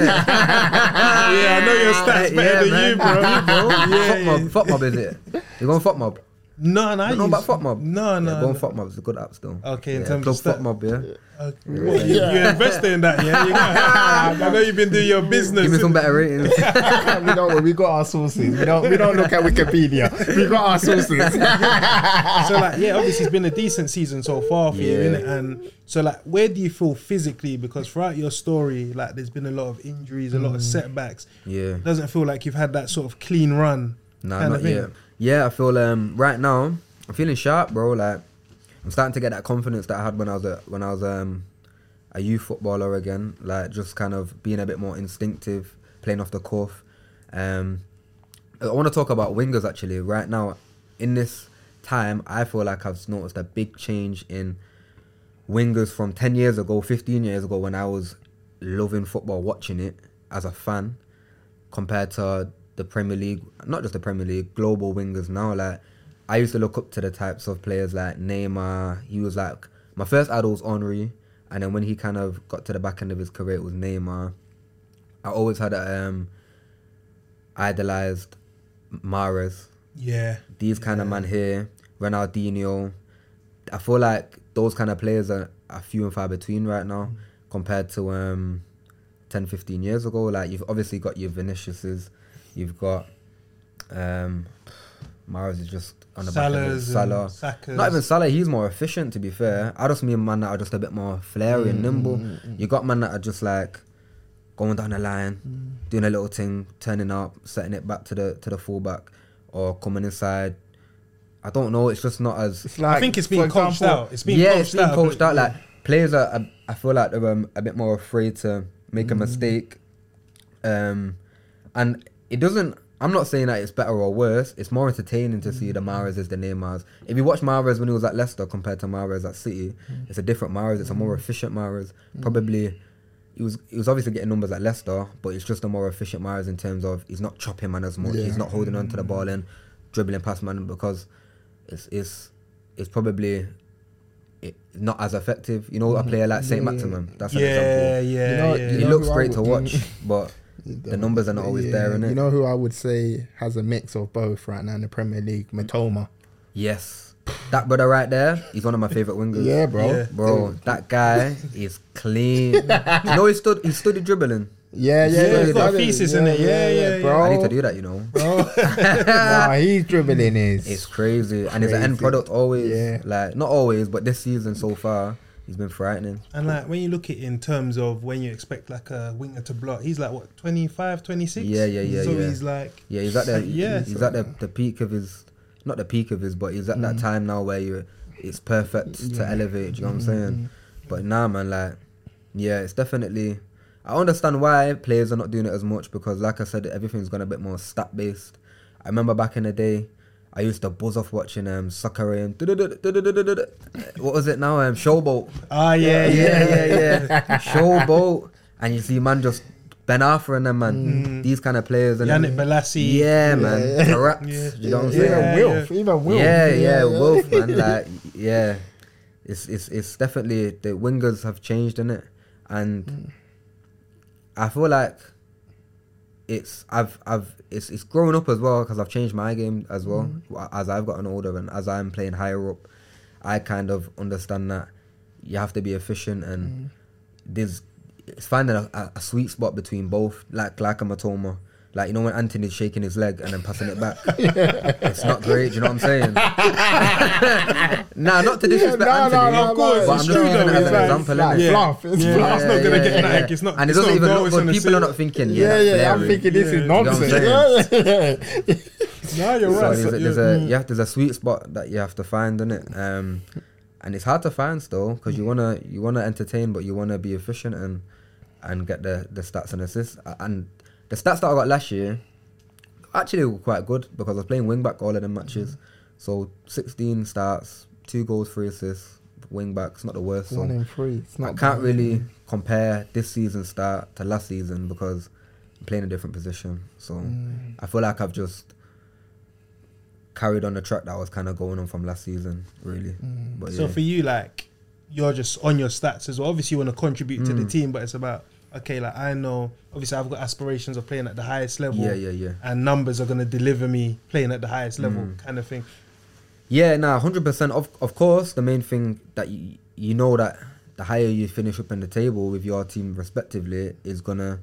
Yeah, I know your stats better than you, bro. Yeah, Yeah, fuck mob, yeah. fuck mob, is it? You going fuck mob? No, no, I You know use- about fuck mob? No, no. Yeah, go on no. fuck mob. It's a good app still. Okay, in yeah, terms plug of fuck stat- mob, yeah. Okay. What, you, you invested in that, yeah? You got, I know you've been doing your business. Give me some better ratings. we don't. We got our sources. We don't. We don't look at Wikipedia. We got our sources. So like, yeah, obviously it's been a decent season so far for you, Yeah. innit? And so like, where do you feel physically? Because throughout your story, like, there's been a lot of injuries, a lot of setbacks. Yeah. It doesn't feel like you've had that sort of clean run. Nah, kind not of thing. yet. Yeah, I feel um right now I'm feeling sharp, bro. Like I'm starting to get that confidence that I had when I was a when I was um a youth footballer again. Like just kind of being a bit more instinctive, playing off the cuff. Um, I want to talk about wingers actually. Right now, in this time, I feel like I've noticed a big change in wingers from ten years ago, fifteen years ago, when I was loving football, watching it as a fan, compared to the Premier League, not just the Premier League, global wingers now. Like, I used to look up to the types of players like Neymar. He was like, my first idol was Henry, and then when he kind of got to the back end of his career, it was Neymar. I always had a um, idolized Mahrez. Yeah. These kind of man here, Ronaldinho. I feel like those kind of players are, are few and far between right now compared to um, ten, fifteen years ago. Like, you've obviously got your Viniciuses, you've got um, Mahrez is just on the back of his Salah's Salah. and Saka's. Not even Salah, he's more efficient, to be fair. I just mean man that are just a bit more flary and nimble. You got man that are just like going down the line, doing a little thing, turning up, setting it back to the to the fullback, or coming inside. I don't know. It's just not as. It's like, I think it's for being coached example, out. It's being yeah, coached it's being out. a coached bit, out. yeah. Like players are, are- I feel like they're um, a bit more afraid to make a mistake, um, and it doesn't. I'm not saying that it's better or worse. It's more entertaining to see the Mahrez as the Neymars. If you watch Mahrez when he was at Leicester compared to Mahrez at City, it's a different Mahrez. It's a more efficient Mahrez. Probably, he was he was obviously getting numbers at Leicester, but it's just a more efficient Mahrez in terms of he's not chopping man as much. Yeah. He's not holding on to the ball and dribbling past man because it's it's it's probably it, not as effective. You know, a player like Saint Maximin. That's an Yeah, example. yeah, You know- yeah. He know looks who I great to would- watch, but the numbers are not always there, innit? You know who I would say has a mix of both right now in the Premier League? Matoma. Yes. That brother right there, he's one of my favorite wingers. Yeah, bro. Yeah. Bro, that guy is clean. You know, he stood, he stood dribbling. Yeah, yeah, Yeah, yeah. he's got a yeah, thesis in it. Yeah, yeah, bro. I need to do that, you know. Nah, he's dribbling his. It's crazy, and it's an end Crazy. product always. Yeah. Like not always, but this season so far, he's been frightening. And like when you look at it in terms of when you expect like a winger to block, he's like what twenty-five, twenty-six. Yeah, yeah, yeah, So yeah. he's like, Yeah, he's at the Yeah. he's at the, the peak of his, not the peak of his, but he's at that time now where you it's perfect to elevate. Do you know what I'm saying? But nah, man, like yeah, it's definitely. I understand why players are not doing it as much because, like I said, everything's gone a bit more stat based. I remember back in the day, I used to buzz off watching um Soccer and what was it now? Um, Showboat. ah, yeah, Yeah, yeah, yeah, yeah. Showboat, and you see man just Ben Arthur and them man, these kind of players. And Yannick Balassi. yeah, man, yeah. Correct. Yeah. You know what I'm Yeah. saying? Even Wilf, even Wilf. Yeah, yeah, Wolf, man. Like, yeah, it's it's it's definitely the wingers have changed in it, and I feel like it's I've I've it's it's growing up as well because I've changed my game as well as I've gotten older and as I'm playing higher up. I kind of understand that you have to be efficient and there's it's finding a, a, a sweet spot between both, like like a Matoma. Like, you know when Anthony's shaking his leg and then passing it back? It's not great, do you know what I'm saying? Nah, not to disrespect no, Anthony. no, no, Of course, but I'm it's just true using though, it as it's an like- example, Like innit? Yeah. fluff. It's Yeah, fluff. it's not gonna get like, it's not- And it it's doesn't not even goal, look it's good. on the People are sit. not thinking, yeah, Yeah, that's yeah. I'm flaring. thinking this Yeah. is You know what I'm nonsense. Yeah, yeah. No, you're So right. there's So a, there's you're- a, yeah, there's a sweet spot that you have to find in it, um, and it's hard to find still because you wanna you wanna entertain, but you wanna be efficient and and get the, the stats and assists. And the stats that I got last year actually were quite good because I was playing wing back all of them matches. So sixteen starts, two goals, three assists, wing back. It's not the worst. So One in three. It's I not can't bad. really compare this season's start to last season because I'm playing a different position. So Mm. I feel like I've just carried on the track that I was kind of going on from last season, really. Mm. But So yeah. for you, like, you're just on your stats as well. Obviously, you want to contribute to the Mm. team, but it's about, okay, like, I know, obviously, I've got aspirations of playing at the highest level. Yeah, yeah, yeah. And numbers are going to deliver me playing at the highest level, Mm. kind of thing. Yeah, nah, one hundred percent. Of of course, the main thing that you, you know that the higher you finish up in the table with your team respectively is gonna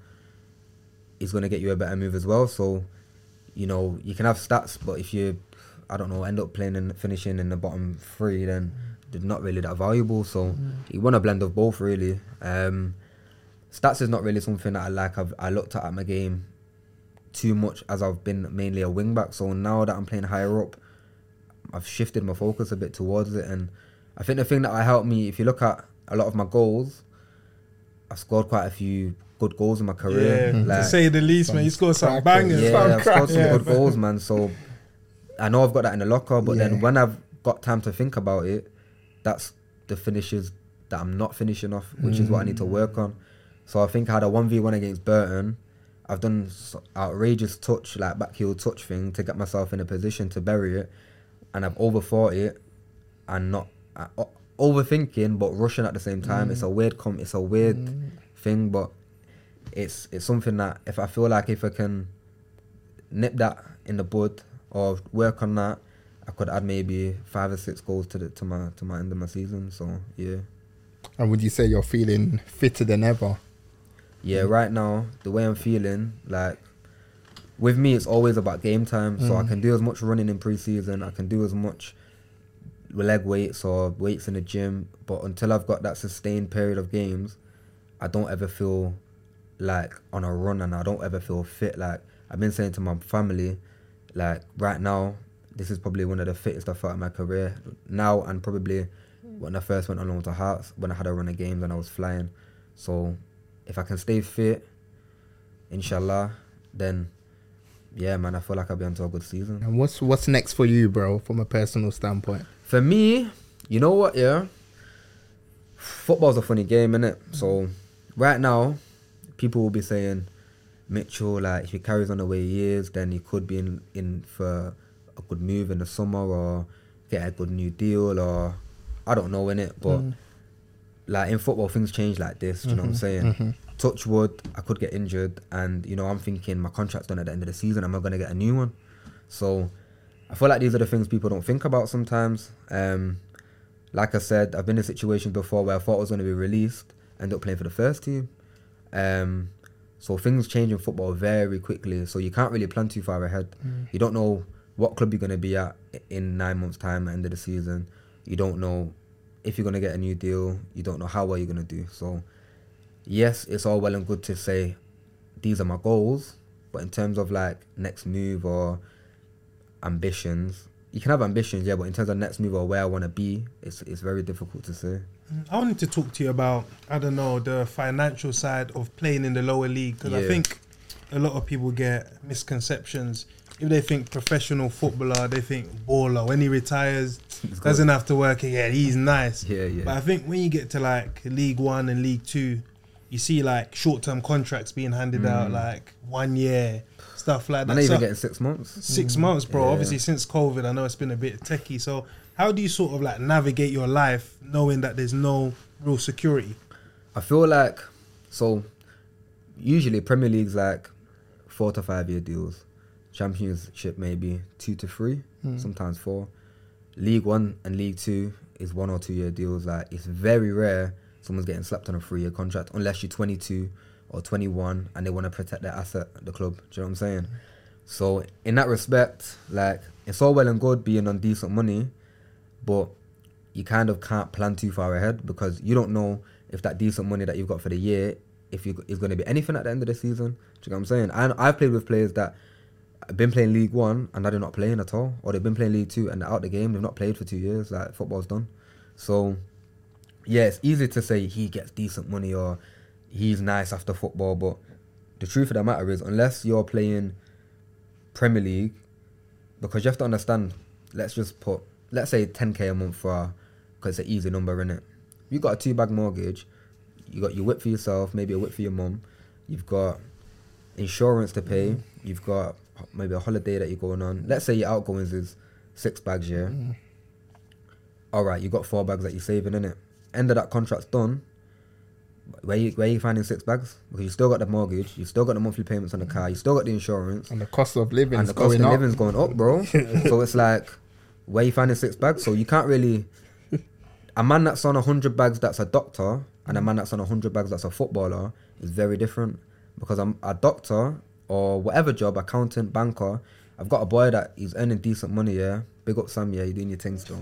is gonna get you a better move as well. So, you know, you can have stats, but if you, I don't know, end up playing and finishing in the bottom three, then they're not really that valuable. So you want a blend of both, really. Um, stats is not really something that I like. I've I looked at at my game too much as I've been mainly a wing back. So now that I'm playing higher up, I've shifted my focus a bit towards it, and I think the thing that helped me, if you look at a lot of my goals, I've scored quite a few good goals in my career. Yeah, Like, to say the least, man. You scored some crackers. bangers. yeah, some I've scored some yeah, good but- goals, man. So I know I've got that in the locker, but Yeah. then when I've got time to think about it, that's the finishes that I'm not finishing off, which is what I need to work on. So I think I had a one v one against Burton. I've done s- outrageous touch, like back heel touch thing to get myself in a position to bury it, and I've overthought it and not uh, o- overthinking, but rushing at the same time. It's a weird com. It's a weird thing, but it's it's something that if I feel like if I can nip that in the bud or work on that, I could add maybe five or six goals to the to my to my end of my season. So yeah. And would you say you're feeling fitter than ever? Yeah, right now, the way I'm feeling, like, with me, it's always about game time. So I can do as much running in pre-season. I can do as much leg weights or weights in the gym. But until I've got that sustained period of games, I don't ever feel like on a run and I don't ever feel fit. Like, I've been saying to my family, like, right now, this is probably one of the fittest I've felt in my career. Now and probably when I first went on loan to Hearts, when I had a run of games and I was flying. So if I can stay fit, inshallah, then yeah, man, I feel like I'll be onto a good season. And what's what's next for you, bro, from a personal standpoint? For me, you know what, yeah? Football's a funny game, innit? So right now, people will be saying, Mitchell, like, if he carries on the way he is, then he could be in, in for a good move in the summer or get a good new deal or I don't know, innit? But like in football, things change like this, do you know what I'm saying? Touch wood, I could get injured and, you know, I'm thinking my contract's done at the end of the season, am I going to get a new one? So I feel like these are the things people don't think about sometimes. Um, like I said, I've been in situations before where I thought I was going to be released, ended up playing for the first team. Um, so things change in football very quickly. So you can't really plan too far ahead. Mm. You don't know what club you're going to be at in nine months' time at the end of the season. You don't know if you're going to get a new deal. You don't know how well you're going to do. So yes, it's all well and good to say these are my goals, but in terms of like next move or ambitions, you can have ambitions, yeah, but in terms of next move or where I want to be, it's it's very difficult to say. I wanted to talk to you about, I don't know, the financial side of playing in the lower league, because yeah. I think a lot of people get misconceptions. If they think professional footballer, they think baller. When he retires, doesn't have to work again, he's nice. Yeah, yeah. But I think when you get to like League One and League Two, you see like short-term contracts being handed mm. out, like one year, stuff like that. I'm not even so, getting six months. Six mm. months, bro. Yeah. Obviously, since COVID, I know it's been a bit techie. So how do you sort of like navigate your life knowing that there's no real security? I feel like, so usually Premier League's like four to five year deals. Championship maybe two to three, mm. sometimes four. League One and League Two is one or two year deals. Like it's very rare someone's getting slapped on a three year contract unless you're twenty-two or twenty-one and they want to protect their asset at the club. Do you know what I'm saying? Mm. So in that respect, like it's all well and good being on decent money, but you kind of can't plan too far ahead because you don't know if that decent money that you've got for the year, if you is going to be anything at the end of the season. Do you know what I'm saying? I, I've played with players that have been playing League One and now they're not playing at all, or they've been playing League Two and they're out the game. They've not played for two years. Like football's done. So yeah, it's easy to say he gets decent money or he's nice after football, but the truth of the matter is, unless you're playing Premier League, because you have to understand, let's just put, let's say ten K a month for, because it's an easy number, innit? You got a two bag mortgage, you got your whip for yourself, maybe a whip for your mum, you've got insurance to pay, mm. you've got maybe a holiday that you're going on. Let's say your outgoings is six bags, yeah? Mm. Alright, you got four bags that you're saving, innit? End of that contract's done. Where you where you finding six bags? Because you still got the mortgage, you still got the monthly payments on the car, you still got the insurance, and the cost of living and the cost going of up. living's going up, bro. So it's like, where you finding six bags? So you can't really. A man that's on a hundred bags that's a doctor, and a man that's on a hundred bags that's a footballer is very different. Because I'm a doctor or whatever job, accountant, banker. I've got a boy that he's earning decent money, yeah. Big up Sam, yeah, you're doing your thing still.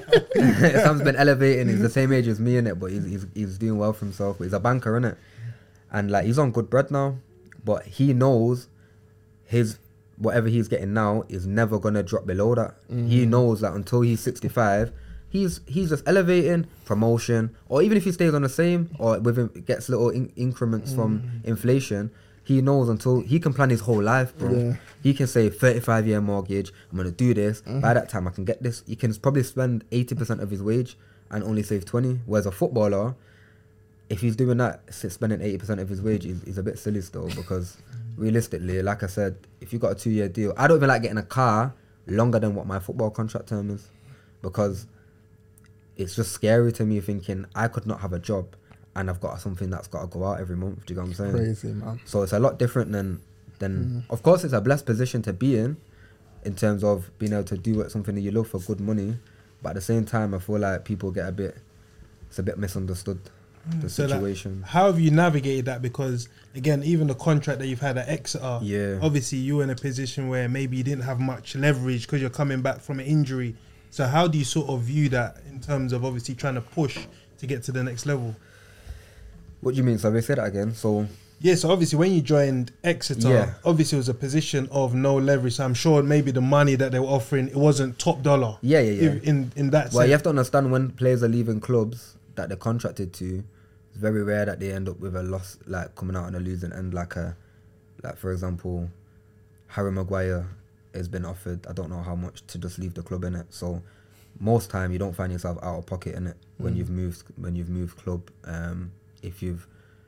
Sam's been elevating, he's the same age as me, innit, but he's, he's he's doing well for himself. But he's a banker, innit? And like he's on good bread now, but he knows his whatever he's getting now is never gonna drop below that. Mm. He knows that until he's sixty-five, he's he's just elevating, promotion, or even if he stays on the same or with him gets little in- increments mm. from inflation. He knows until he can plan his whole life, bro. Yeah. He can say thirty-five year mortgage, I'm going to do this. Mm-hmm. By that time, I can get this. He can probably spend eighty percent of his wage and only save twenty. Whereas a footballer, if he's doing that, spending eighty percent of his wage is, is a bit silly still. Because realistically, like I said, if you got a two year deal, I don't even like getting a car longer than what my football contract term is. Because it's just scary to me thinking I could not have a job and I've got something that's got to go out every month. Do you know what I'm saying? Crazy, man. So it's a lot different than, than mm. of course, it's a blessed position to be in, in terms of being able to do something that you love for good money. But at the same time, I feel like people get a bit, it's a bit misunderstood, mm. the so situation. Like, how have you navigated that? Because again, even the contract that you've had at Exeter, yeah. obviously you were in a position where maybe you didn't have much leverage because you're coming back from an injury. So how do you sort of view that in terms of obviously trying to push to get to the next level? What do you mean? So they say that again. So yeah, so obviously when you joined Exeter, yeah. obviously it was a position of no leverage. So I'm sure maybe the money that they were offering, it wasn't top dollar. Yeah, yeah, yeah. In in, in that sense. Well, you have to understand when players are leaving clubs that they're contracted to, it's very rare that they end up with a loss, like coming out on a losing end. Like a, like for example, Harry Maguire has been offered, I don't know how much, to just leave the club, in it. So most time you don't find yourself out of pocket in it when mm. you've moved when you've moved club. Um, if you've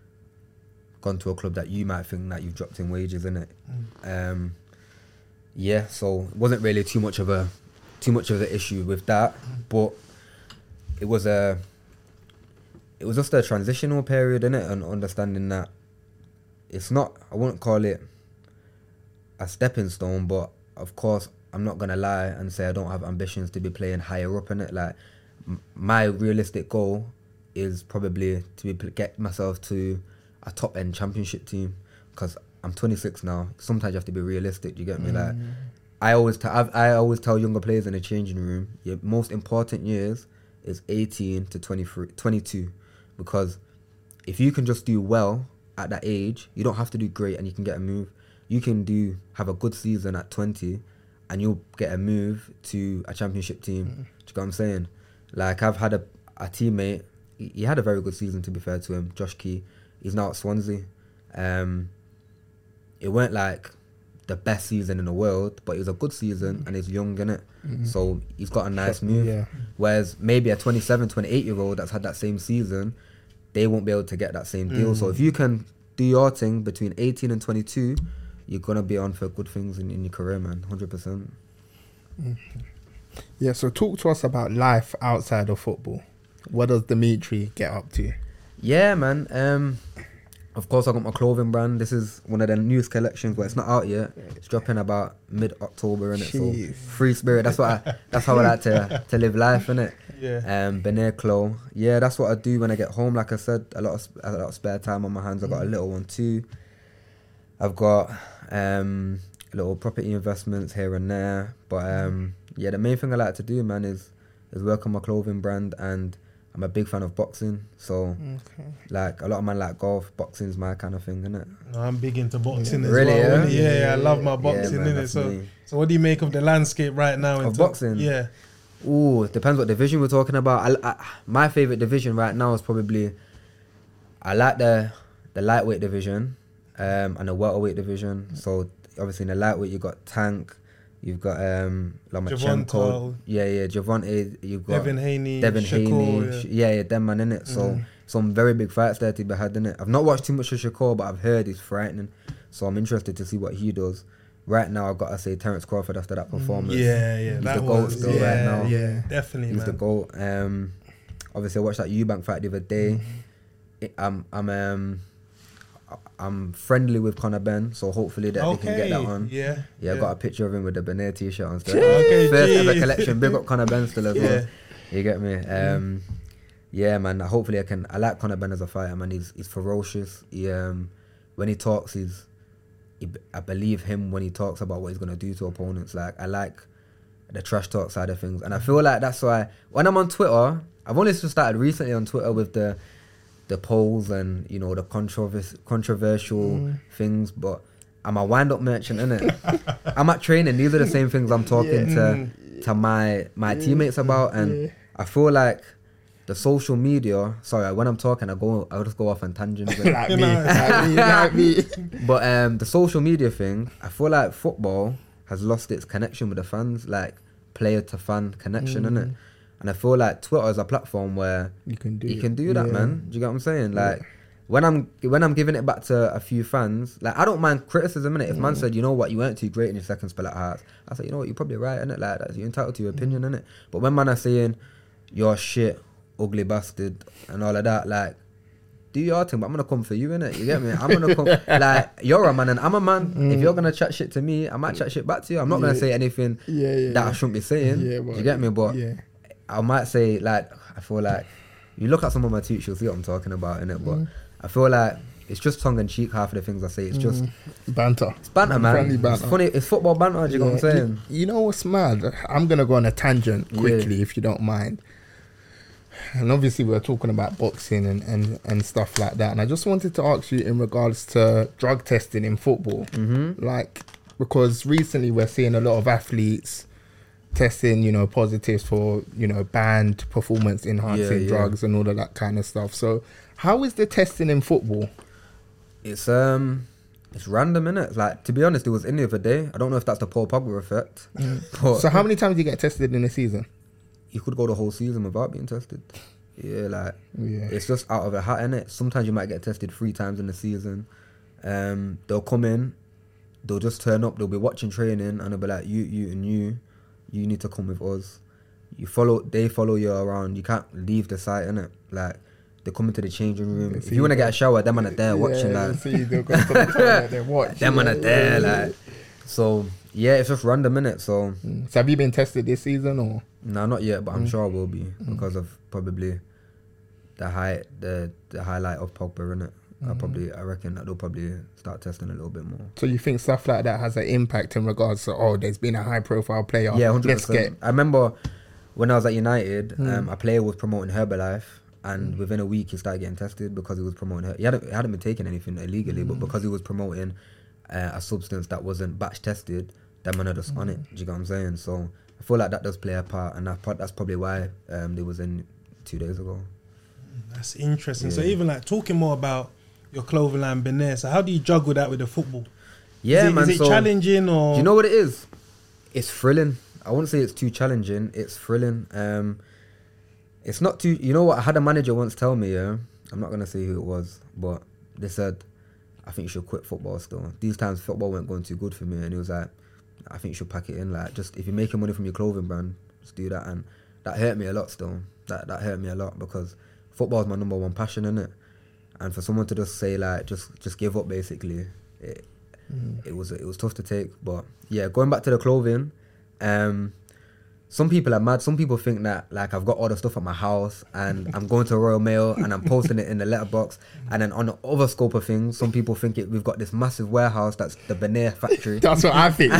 gone to a club that you might think that you've dropped in wages, in it. Mm. Um, yeah, so it wasn't really too much of a too much of an issue with that, mm. but it was a it was just a transitional period, in it, and understanding that it's not, I wouldn't call it a stepping stone, but of course I'm not gonna lie and say I don't have ambitions to be playing higher up in it. Like m- my realistic goal is probably to be, get myself to a top end championship team, because I'm twenty-six now. Sometimes you have to be realistic. You get me? Mm. Like I always, t- I've, I always tell younger players in the changing room, your most important years is eighteen to twenty-three, twenty-two, because if you can just do well at that age, you don't have to do great and you can get a move. You can do have a good season at twenty and you'll get a move to a championship team. Mm. Do you get what I'm saying? Like I've had a, a teammate, he, he had a very good season, to be fair to him, Josh Key. He's now at Swansea. Um, it weren't like the best season in the world, but it was a good season mm. and he's young, innit? Mm-hmm. So he's got a nice move. Yeah. Whereas maybe a twenty-seven, twenty-eight year old that's had that same season, they won't be able to get that same deal. Mm. So if you can do your thing between eighteen and twenty-two, you're going to be on for good things in, in your career, man, one hundred percent. Mm. Yeah, so talk to us about life outside of football. What does Dimitri get up to? Yeah, man. Um, of course, I got my clothing brand. This is one of the newest collections, but it's not out yet. It's dropping about mid-October, innit? So free spirit. That's what I. That's how I like to to live life, innit? Yeah. Um, Benet Clo. Yeah, that's what I do when I get home. Like I said, a lot of a lot of spare time on my hands. I got a little one too. I've got um little property investments here and there, but um yeah, the main thing I like to do, man, is is work on my clothing brand, and I'm a big fan of boxing, so okay. like a lot of man like golf, boxing's my kind of thing, innit? No, I'm big into boxing yeah. as really, well. Yeah? Yeah, yeah, yeah, I love my boxing, yeah, man, innit? So, me. so what do you make of the landscape right now? Of boxing? Yeah. Ooh, it depends what division we're talking about. I, I, my favourite division right now is probably, I like the the lightweight division um, and the welterweight division. So obviously in the lightweight you got Tank, you've got um, Lomachenko, yeah, yeah, Javante, you've got Devin Haney, Devin Shakur, Haney, yeah. yeah, yeah, them man in it. So mm. some very big fights there to be had in it. I've not watched too much of Shakur, but I've heard he's frightening. So I'm interested to see what he does. Right now, I've got to say Terence Crawford after that performance. Yeah, yeah, he's that the GOAT was, still yeah, right now. Yeah, definitely, he's man. the GOAT. Um, obviously, I watched that Eubank fight the other day. Mm-hmm. It, I'm, I'm, um, I'm friendly with Conor Ben, so hopefully that okay. they can get that on. Yeah, yeah, yeah. I got a picture of him with the Benet t-shirt on. Still. Okay, First geez. ever collection. Big up Conor Ben still as yeah. well. You get me? Um, yeah, man. Hopefully, I can. I like Conor Ben as a fighter, man. He's he's ferocious. He um, when he talks, he's. He, I believe him when he talks about what he's gonna do to opponents. Like I like the trash talk side of things, and I feel like that's why when I'm on Twitter, I've only just started recently on Twitter with the the polls and you know the controvers- controversial mm. things, but I'm a wind up merchant, innit? I'm at training. These are the same things I'm talking yeah. to to my my teammates about, and yeah. I feel like the social media. Sorry, when I'm talking, I go. I just go off on tangents. like me, like me, like me. But um, the social media thing, I feel like football has lost its connection with the fans, like player to fan connection, mm. innit? And I feel like Twitter is a platform where you can do you it. can do that, yeah. man. Do you get what I'm saying? Like yeah. when I'm when I'm giving it back to a few fans, like I don't mind criticism, innit? If mm. man said, you know what, you weren't too great in your second spell at Hearts, I said, you know what, you're probably right, innit? Like that, you're entitled to your opinion, innit? But when man are saying you're shit, ugly bastard, and all of that, like, do your thing, but I'm gonna come for you, innit? You get me? I'm gonna come, like, you're a man and I'm a man. Mm. If you're gonna chat shit to me, I might chat shit back to you. I'm not yeah. gonna say anything yeah, yeah, that yeah. I shouldn't be saying. Yeah, do you get me? But yeah. I might say, like, I feel like, you look at some of my tweets, you'll see what I'm talking about, innit? But mm. I feel like it's just tongue in cheek, half of the things I say. It's mm. just banter. It's banter, man. Friendly banter. It's funny, it's football banter, do you yeah. know what I'm saying? You, you know what's mad? I'm gonna go on a tangent quickly, yeah. if you don't mind. And obviously we're talking about boxing and, and, and stuff like that. And I just wanted to ask you in regards to drug testing in football. Mm-hmm. Like, because recently we're seeing a lot of athletes testing, you know, positives for, you know, banned performance enhancing yeah, yeah. drugs and all of that kind of stuff. So how is the testing in football? It's um it's random, innit? Like, to be honest, it was in the other day. I don't know if that's the Paul Pogba effect. Mm. But so how many times do you get tested in a season? You could go the whole season without being tested. Yeah, like, yeah. it's just out of a hat, innit? Sometimes you might get tested three times in the season. Um, they'll come in, they'll just turn up, they'll be watching training, and they'll be like, you, you, and you, you need to come with us. You follow, they follow you around. You can't leave the site, innit? Like, they come into the changing room. If you want to get a shower, them man are there yeah, watching, like. See, they'll go to the toilet, they watch. Them man are there, like. So yeah, it's just random, innit? So Mm. So have you been tested this season or? no, not yet, but I'm Mm. sure I will be because of probably the high the the highlight of Pogba, innit? I probably I reckon that they'll probably start testing a little bit more. So you think stuff like that has an impact in regards to, oh, there's been a high profile player. Yeah, one hundred Let's percent. get. I remember when I was at United, Mm. um, a player was promoting Herbalife, and within a week he started getting tested because he was promoting. Her- he hadn't he hadn't been taking anything illegally, but because he was promoting uh, a substance that wasn't batch tested, them man are just on it. Do you get what I'm saying? So I feel like that does play a part, and that part, that's probably why um, they was in two days ago. That's interesting. So Yeah. even like talking more about your clothing line, Benair. So how do you juggle that with the football? Yeah, is it, man. Is it so, challenging or? do you know what it is? It's thrilling. I wouldn't say it's too challenging. It's thrilling. Um, it's not too. You know what? I had a manager once tell me. Yeah, I'm not gonna say who it was, but they said, "I think you should quit football still." These times football weren't going too good for me, and he was like, "I think you should pack it in. Like, just if you're making money from your clothing brand, just do that." And that hurt me a lot. Still, that that hurt me a lot because football is my number one passion, innit? And for someone to just say like, just just give up, basically, it Mm. it was it was tough to take. But yeah, going back to the clothing, um, some people are mad. Some people think that like I've got all the stuff at my house and I'm going to Royal Mail and I'm posting it in the letterbox. And then on the other scope of things, some people think it we've got this massive warehouse that's the Benair factory. That's what I think.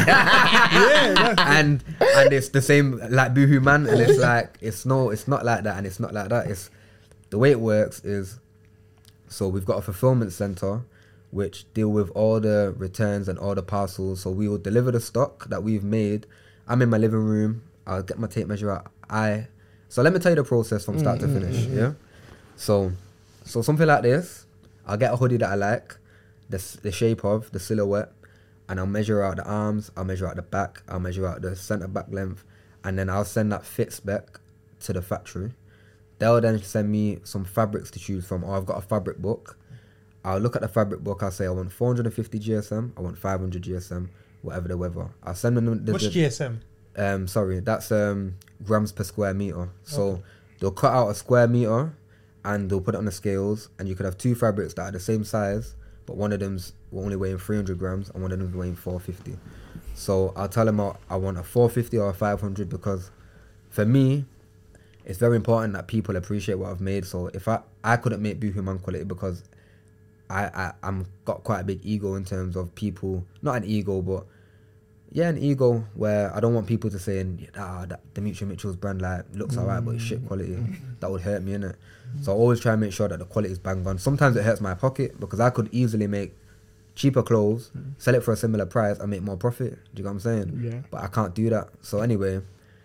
yeah, that's, and and it's the same like Boohoo Man, and it's like it's no, it's not like that, and it's not like that. It's the way it works is, so we've got a fulfillment center which deal with all the returns and all the parcels. So we will deliver the stock that we've made. I'm in my living room. I'll get my tape measure out. I so let me tell you the process from start to finish. Yeah. So so something like this, I'll get a hoodie that I like, the s- the shape of the silhouette, and I'll measure out the arms. I'll measure out the back. I'll measure out the center back length, and then I'll send that fit spec to the factory. They'll then send me some fabrics to choose from, or I've got a fabric book. I'll look at the fabric book. I'll say I want four hundred fifty G S M. I want five hundred G S M. Whatever the weather. I'll send them the, what's the, G S M? um sorry, that's um grams per square meter. So they'll cut out a square meter and they'll put it on the scales, and you could have two fabrics that are the same size, but one of them's only weighing three hundred grams and one of them's weighing four fifty. So I'll tell them I, I want a four fifty or a five hundred, because for me it's very important that people appreciate what I've made. So if I I couldn't make Boohoo Man quality because I, I I'm got quite a big ego in terms of people, not an ego, but yeah, an ego where I don't want people to say, ah, that Demetri Mitchell's brand like looks alright, but it's shit quality. That would hurt me, innit? So I always try and make sure that the quality is bang on. Sometimes it hurts my pocket because I could easily make cheaper clothes, sell it for a similar price, and make more profit. Do you know what I'm saying? Yeah. But I can't do that. So anyway,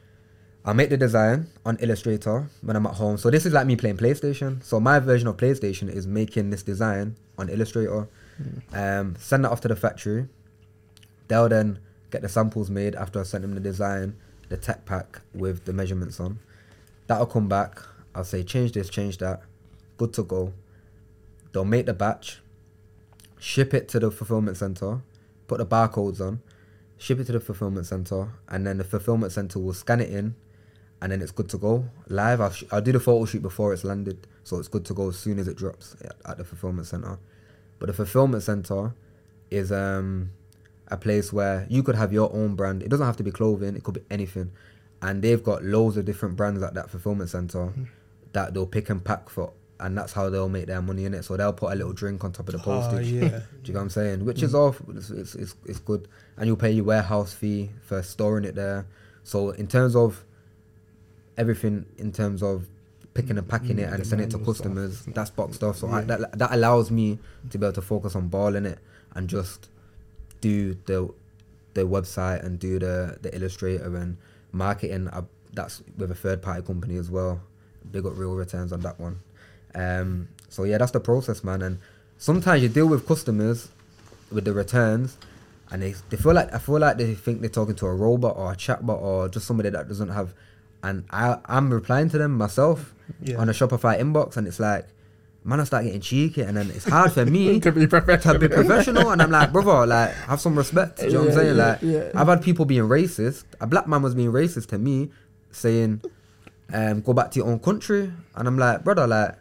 I make the design on Illustrator when I'm at home. So this is like me playing PlayStation. So my version of PlayStation is making this design on Illustrator, um, send it off to the factory. They'll then get the samples made after I sent them the design, the tech pack with the measurements on. That'll come back. I'll say change this, change that. Good to go. They'll make the batch, ship it to the fulfillment center, put the barcodes on, ship it to the fulfillment center, and then the fulfillment center will scan it in, and then it's good to go live. I'll, sh- I'll do the photo shoot before it's landed, so it's good to go as soon as it drops at, at the fulfillment center. But the fulfillment center is um a place where you could have your own brand. It doesn't have to be clothing, it could be anything, and they've got loads of different brands at that fulfillment center that they'll pick and pack for, and that's how they'll make their money in it. So they'll put a little drink on top of the Oh, postage. yeah. Do you know what I'm saying? Which is off. It's, it's it's it's good, and you'll pay your warehouse fee for storing it there. So in terms of everything, in terms of picking and packing it and sending it to customers, that's boxed off. So I, that that allows me to be able to focus on balling it and just do the the website and do the the Illustrator and marketing. I, that's with a third party company as well. Big up Real Returns on that one. Um, so yeah, that's the process, man. And sometimes you deal with customers with the returns, and they they feel like I feel like they think they're talking to a robot or a chatbot or just somebody that doesn't have. And I I'm replying to them myself Yeah. on a Shopify inbox, and it's like, man, I start getting cheeky, and then it's hard for me To be professional. to be professional, and I'm like, brother, like, have some respect. Do you know what I'm Yeah, saying? yeah, Like, yeah. I've had people being racist. A black man was being racist to me, saying, um, go back to your own country, and I'm like, brother, like,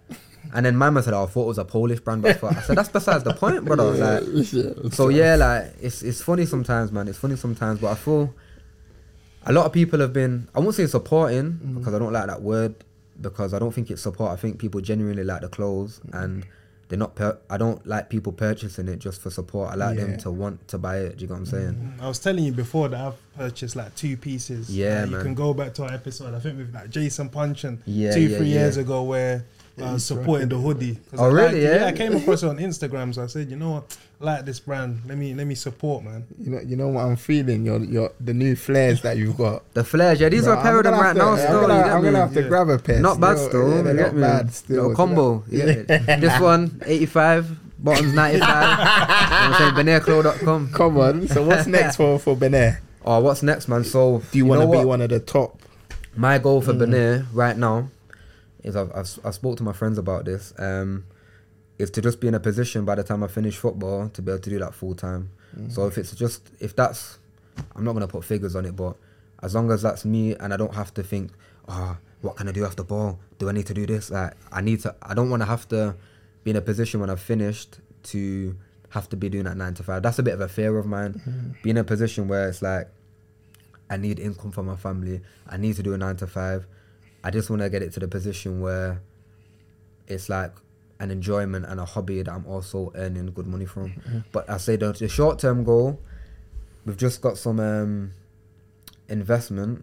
And then my man said, oh, I thought it was a Polish brand, but I, thought, I said, that's besides the point, brother. Like, Yeah, so yeah, like it's it's funny sometimes, man. It's funny sometimes, but I feel a lot of people have been, I won't say supporting because I don't like that word, because I don't think it's support. I think people genuinely like the clothes and they're not, per- I don't like people purchasing it just for support. I like Yeah. them to want to buy it. Do you know what I'm saying? I was telling you before that I've purchased like two pieces. Yeah, Like, you man. can go back to our episode, I think with like Jason Punchin Yeah, two, yeah, three yeah. years ago, where I was supporting the hoodie. 'Cause Oh, I really? liked it. Yeah? Yeah, I came across it on Instagram, so I said, you know what, I like this brand. Let me let me support, man. You know, you know what I'm feeling. Your your the new flares that you've got. The flares, yeah, these Bro, are a pair I'm of them gonna right have now to- still. I'm gonna, you get I'm me? gonna have to Yeah. grab a pair. Not bad still. still. Yeah, you they're get not me? bad still. Little combo. You get it? This one, eighty-five, bottoms ninety-five. You know what I'm saying? benair clo dot com. Come on. So what's next for for Benair? Oh, what's next, man? So, Do you, want to know be what? one of the top? My goal for Mm. Benair right now is I've, I've I've spoke to my friends about this. Um, is to just be in a position by the time I finish football to be able to do that full time. Mm. So if it's just if that's, I'm not gonna put figures on it, but as long as that's me and I don't have to think, oh, what can I do after ball? Do I need to do this? Like I need to. I don't want to have to be in a position when I've finished to have to be doing that nine to five. That's a bit of a fear of mine. Mm. Be in a position where it's like I need income from my family. I need to do a nine to five. I just want to get it to the position where it's like an enjoyment and a hobby that I'm also earning good money from. Mm-hmm. But I say the, the short term goal, we've just got some um, investment.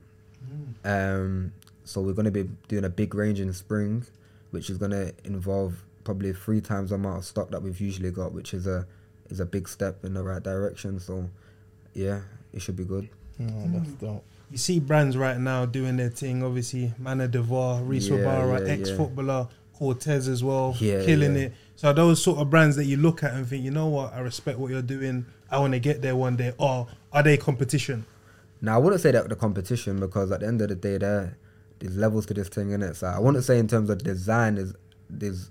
Um, so we're going to be doing a big range in spring, which is going to involve probably three times the amount of stock that we've usually got, which is a is a big step in the right direction. So yeah, it should be good. Oh, that's dope. You see brands right now doing their thing, obviously Mana Devar, Reese Yeah, Rabara, yeah, ex-footballer, Cortez as well, Yeah, killing yeah. it. So are those sort of brands that you look at and think, you know what, I respect what you're doing, I want to get there one day, or are they competition? Now I wouldn't say that the competition, because at the end of the day, there there's levels to this thing, innit? So I wouldn't say in terms of design is there's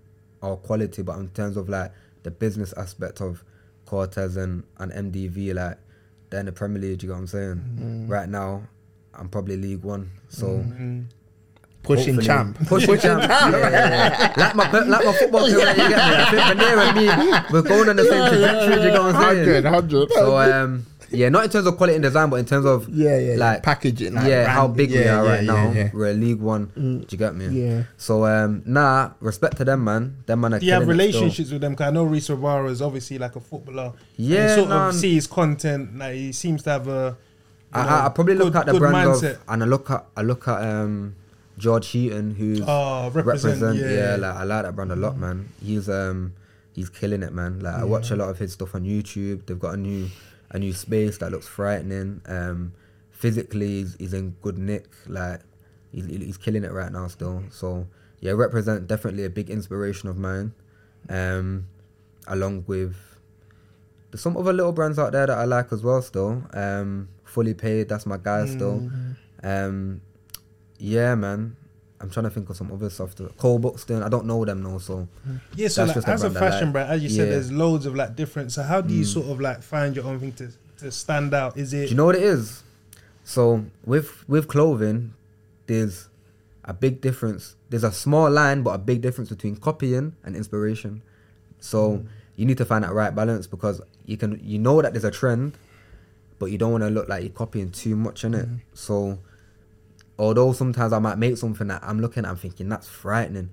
or quality, but in terms of like the business aspect of Cortez and, and M D V, like they're in the Premier League. You know what I'm saying? Mm. Right now, I'm probably League One, so. Mm. Pushing hopefully- champ. Pushing champ. Yeah, yeah, yeah. Like my per- like my football career, you get me? I think Benair and me, we're going on the same trajectory. You know what I'm saying? one hundred, one hundred. So um, yeah, not in terms of quality and design, but in terms of Yeah, yeah, like packaging, like yeah, how brand- big we yeah, are yeah, right yeah, now. yeah. We're a League One. Mm. Do you get me? Yeah. So um, nah, respect to them, man. Them man are Do you have killing it still. relationships with them? Because I know Reese Rabara is obviously like a footballer. Yeah, And you sort no, of see his content. Like he seems to have a. you I, know, I, I probably look good- at the good brand mindset. of, and I look at I look at um, George Heaton, who's Oh, represent, yeah. like I like that brand a lot, man. He's um he's killing it, man. Like I watch a lot of his stuff on YouTube. They've got a new a new space that looks frightening. Um, physically, he's, he's in good nick. Like he's he's killing it right now still. So yeah, represent definitely a big inspiration of mine. Um, along with there's some other little brands out there that I like as well still. Um, Fully Paid, that's my guy still. Um, yeah, man. I'm trying to think of some other stuff. Cole Buxton, I don't know them now, so Yeah, so That's like, just a as a brand I fashion like. brand, as you said, Yeah. Mm. there's loads of like different. So how do you sort of like find your own thing to, to stand out? Is do it you know what it is? So with with clothing, there's a big difference. There's a small line, but a big difference between copying and inspiration. So you need to find that right balance, because you can you know that there's a trend, but you don't want to look like you're copying too much in it. So although sometimes I might make something that I'm looking at and thinking that's frightening,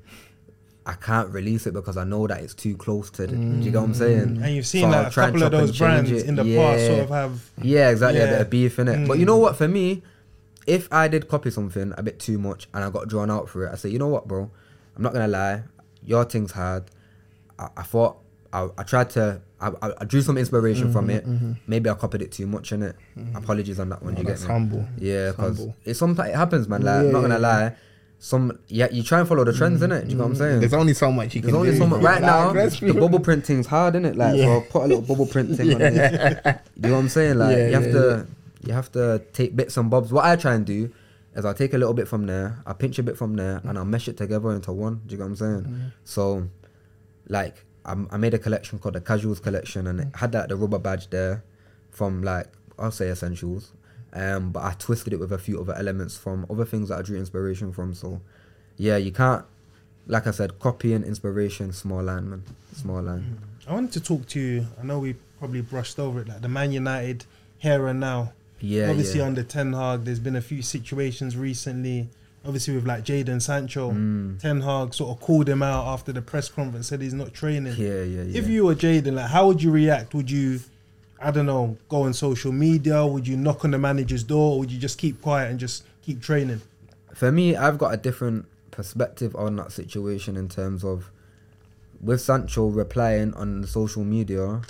I can't release it because I know that it's too close to the, do you get what I'm saying? and you've seen So like I'll a try and couple of chop and those change brands it. in the Yeah. past sort of have. Yeah, exactly. A Yeah. bit of beef in it. Mm. But you know what? For me, if I did copy something a bit too much and I got drawn out for it, I say, you know what, bro? I'm not gonna lie. Your thing's hard. I, I thought I, I tried to. I, I, I drew some inspiration Mm-hmm, from it. Maybe I copied it too much in it. Apologies on that one. Oh, you get that's me? humble. Yeah, That's because humble. it sometimes it happens, man. Like, Yeah, I'm not gonna yeah, lie. Some yeah, you try and follow the trends, innit? Do you know what I'm saying? There's only so much you There's can only do. so much right Like, now. let's be The bubble print thing's hard, innit? Like, Yeah. so put a little bubble print thing on it. You know what I'm saying? Like, Yeah, you have yeah, to, you have to take bits and bobs. What I try and do is I'll take a little bit from there, I'll pinch a bit from there, and I'll mesh it together into one. Do you know what I'm saying? Mm-hmm. So, like, I'm, I made a collection called the Casuals Collection, and it had like the rubber badge there from like I'll say essentials, um, but I twisted it with a few other elements from other things that I drew inspiration from. So, yeah, you can't like I said, copy and inspiration, small line, man, small line. I wanted to talk to you. I know we probably brushed over it, like the Man United here and now. Yeah, Obviously yeah. under Ten Hag, there's been a few situations recently. Obviously with like Jadon Sancho, Mm. Ten Hag sort of called him out after the press conference, said he's not training. Yeah, yeah, yeah. If you were Jadon, like how would you react? Would you, I don't know, go on social media? Would you knock on the manager's door? Or would you just keep quiet and just keep training? For me, I've got a different perspective on that situation in terms of with Sancho replying on social media.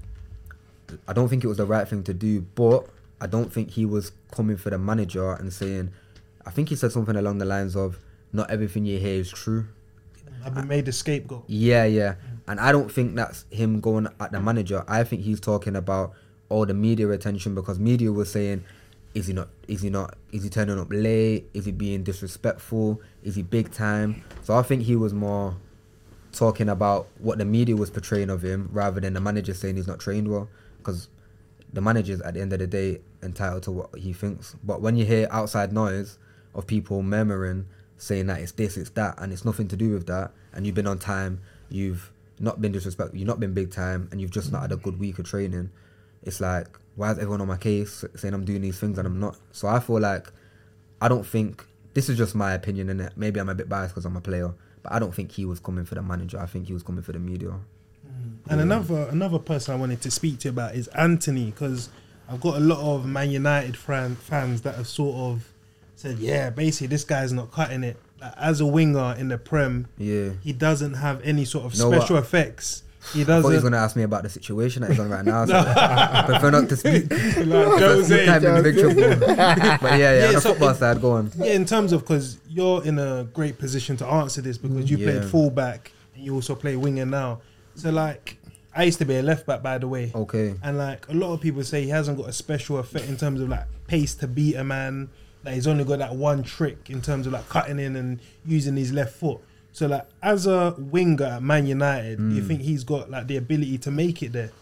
I don't think it was the right thing to do, but I don't think he was coming for the manager and saying, I think he said something along the lines of, not everything you hear is true. I've been made a scapegoat. Yeah, yeah. And I don't think that's him going at the manager. I think he's talking about all the media attention, because media was saying, is he not, is he not, is he turning up late? Is he being disrespectful? Is he big time? So I think he was more talking about what the media was portraying of him rather than the manager saying he's not trained well, because the manager's at the end of the day entitled to what he thinks. But when you hear outside noise of people murmuring, saying that it's this, it's that, and it's nothing to do with that, and you've been on time, you've not been disrespectful, you've not been big time, and you've just not had a good week of training, it's like, why is everyone on my case saying I'm doing these things and I'm not? So I feel like, I don't think, this is just my opinion, innit? Maybe I'm a bit biased because I'm a player, but I don't think he was coming for the manager. I think he was coming for the media. And another another person I wanted to speak to you about is Anthony, because I've got a lot of Man United fan, fans that have sort of said, yeah, basically this guy's not cutting it. Like, as a winger in the Prem, Yeah. he doesn't have any sort of Know special what? effects. He I thought he was doesn't. going to ask me about the situation that he's on right now, so I prefer not to speak. Like Jose. I'm in big trouble. But yeah, yeah, Yeah, on the so football it- side, go on. Yeah, in terms of, because you're in a great position to answer this, because you Yeah. played fullback and you also play winger now. So like, I used to be a left back, by the way. Okay. And like a lot of people say he hasn't got a special effect in terms of like pace to beat a man. Like he's only got that one trick in terms of like cutting in and using his left foot. So like as a winger at Man United, do you think he's got like the ability to make it there?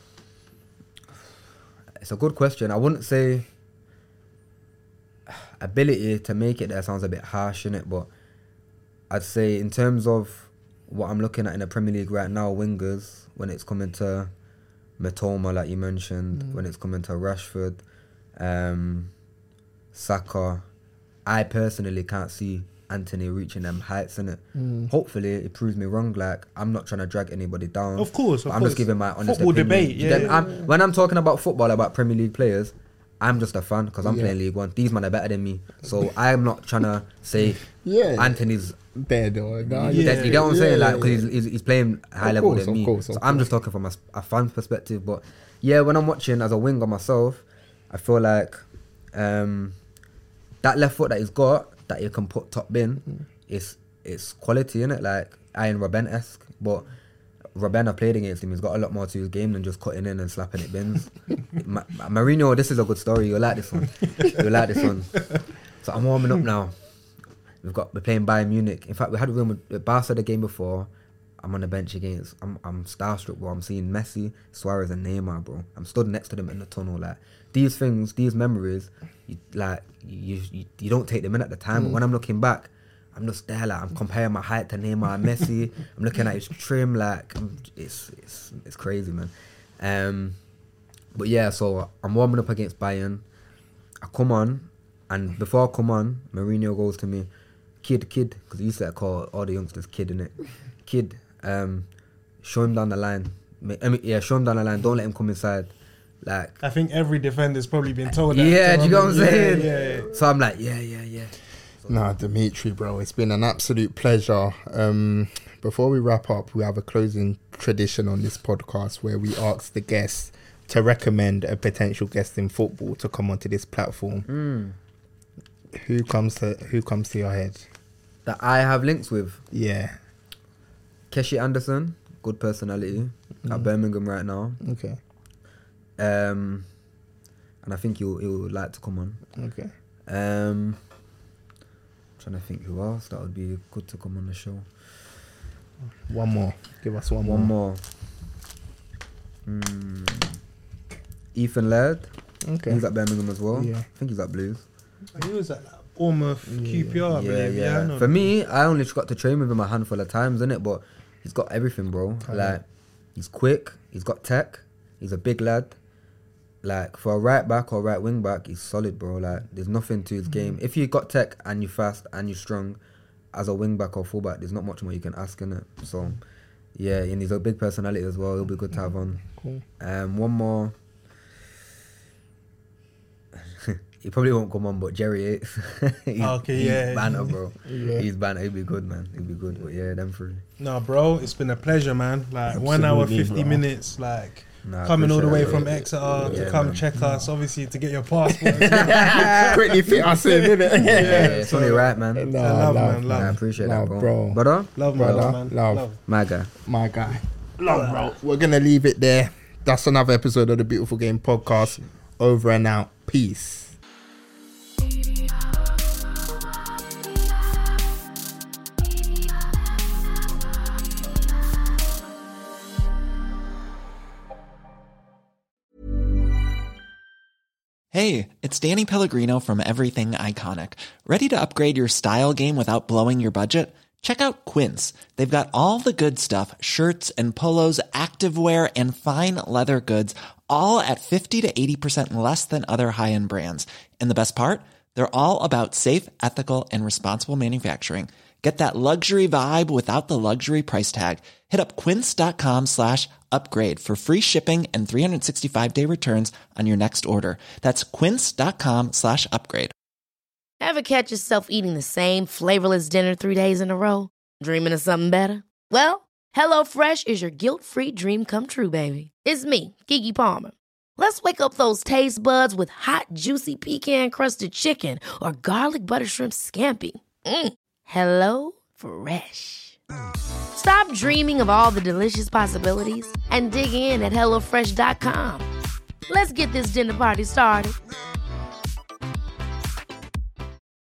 It's a good question. I wouldn't say ability to make it there sounds a bit harsh, innit? But I'd say in terms of what I'm looking at in the Premier League right now, wingers, when it's coming to Matoma, like you mentioned, mm. when it's coming to Rashford, um, Saka, I personally can't see Anthony reaching them heights, innit? Mm. Hopefully it proves me wrong. Like, I'm not trying to drag anybody down. Of course, of I'm course. just giving my honest Football opinion. debate, yeah, Then yeah, I'm, yeah. When I'm talking about football, about Premier League players, I'm just a fan because I'm Yeah. playing League One. These men are better than me, so I'm not trying to say Yeah. Anthony's Dead or nah, Yeah. dead. You get what I'm yeah, saying? Like, yeah. because he's, he's, he's playing high Of level course, than of me. course, of so I'm course. just talking from a, a fan perspective. But yeah, when I'm watching as a winger myself, I feel like um, that left foot that he's got that he can put top bin, Mm. is it's quality, innit? Like Ian Robben-esque, but Robben, I played against him. He's got a lot more to his game than just cutting in and slapping it bins. Ma- Mourinho, this is a good story. You'll like this one. You'll like this one. So I'm warming up now. We've got we're playing Bayern Munich. In fact, we had a room with Barca the game before. I'm on the bench against. I'm I'm starstruck, bro. I'm seeing Messi, Suarez, and Neymar, bro. I'm stood next to them in the tunnel. Like these things, these memories, you, like you, you you don't take them in at the time. But when I'm looking back, I'm just there, like I'm comparing my height to Neymar and Messi. I'm looking at his trim, like I'm, it's it's it's crazy, man. Um, but yeah, so I'm warming up against Bayern. I come on, and before I come on, Mourinho goes to me, kid, kid, because he used to call all the youngsters kid, innit? Kid, um, show him down the line. Ma- I mean, yeah, show him down the line. Don't let him come inside. Like, I think every defender's probably been told that. yeah, So do you know what I'm yeah, saying? Yeah, yeah. So I'm like, yeah, yeah, yeah. Nah, Dimitri, bro, it's been an absolute pleasure. Um, before we wrap up, we have a closing tradition on this podcast where we ask the guests to recommend a potential guest in football to come onto this platform. Mm. Who comes to Who comes to your head? That I have links with. Yeah. Keshi Anderson, good personality, at Birmingham right now. Okay. Um, and I think he'll he'll like to come on. Okay. Um, trying to think who else that would be good to come on the show. One more. Give us one, One more. more. Mm. Ethan Laird. Okay. He's at Birmingham as well. Yeah. I think he's at Blues. He was at like, Bournemouth Q P R, I yeah, believe. yeah. Yeah, I know For that. me, I only just got to train with him a handful of times, innit? But he's got everything, bro. Like, he's quick. He's got tech. He's a big lad. Like, for a right back or right wing back, he's solid, bro. Like, there's nothing to his mm-hmm. game. If you got tech and you're fast and you're strong, as a wing back or full back, there's not much more you can ask, innit? So, yeah, and he's a big personality as well. He'll be good to have on. Cool. Um, one more. He probably won't come on, but Jerry Yates. he's, okay, he's yeah. banner, bro. yeah. He's banner. He'll be good, man. He'll be good. But yeah, them three. No, bro, it's been a pleasure, man. Like, Absolutely, one hour, fifty bro. minutes, like, Nah, coming all the way appreciate it. from Exeter Yeah, to come man. check us, obviously, to get your passport. as well. Quickly fit us in, innit? Yeah, yeah, it's so- only right, man. No, Yeah, love, love, man, love. I appreciate Love, that, bro. bro. Brother, Love, my Brother, love, man. love. Love. my guy. My guy. Love, bro. We're going to leave it there. That's another episode of the Beautiful Game Podcast. Over and out. Peace. Hey, it's Danny Pellegrino from Everything Iconic. Ready to upgrade your style game without blowing your budget? Check out Quince. They've got all the good stuff, shirts and polos, activewear, and fine leather goods, all at fifty to eighty percent less than other high-end brands. And the best part? They're all about safe, ethical, and responsible manufacturing. Get that luxury vibe without the luxury price tag. Hit up quince.com slash upgrade for free shipping and three sixty-five day returns on your next order. That's quince.com slash upgrade. Ever catch yourself eating the same flavorless dinner three days in a row? Dreaming of something better? Well, HelloFresh is your guilt-free dream come true, baby. It's me, Keke Palmer. Let's wake up those taste buds with hot, juicy pecan-crusted chicken or garlic butter shrimp scampi. Mm. Hello Fresh. Stop dreaming of all the delicious possibilities and dig in at hello fresh dot com. Let's get this dinner party started.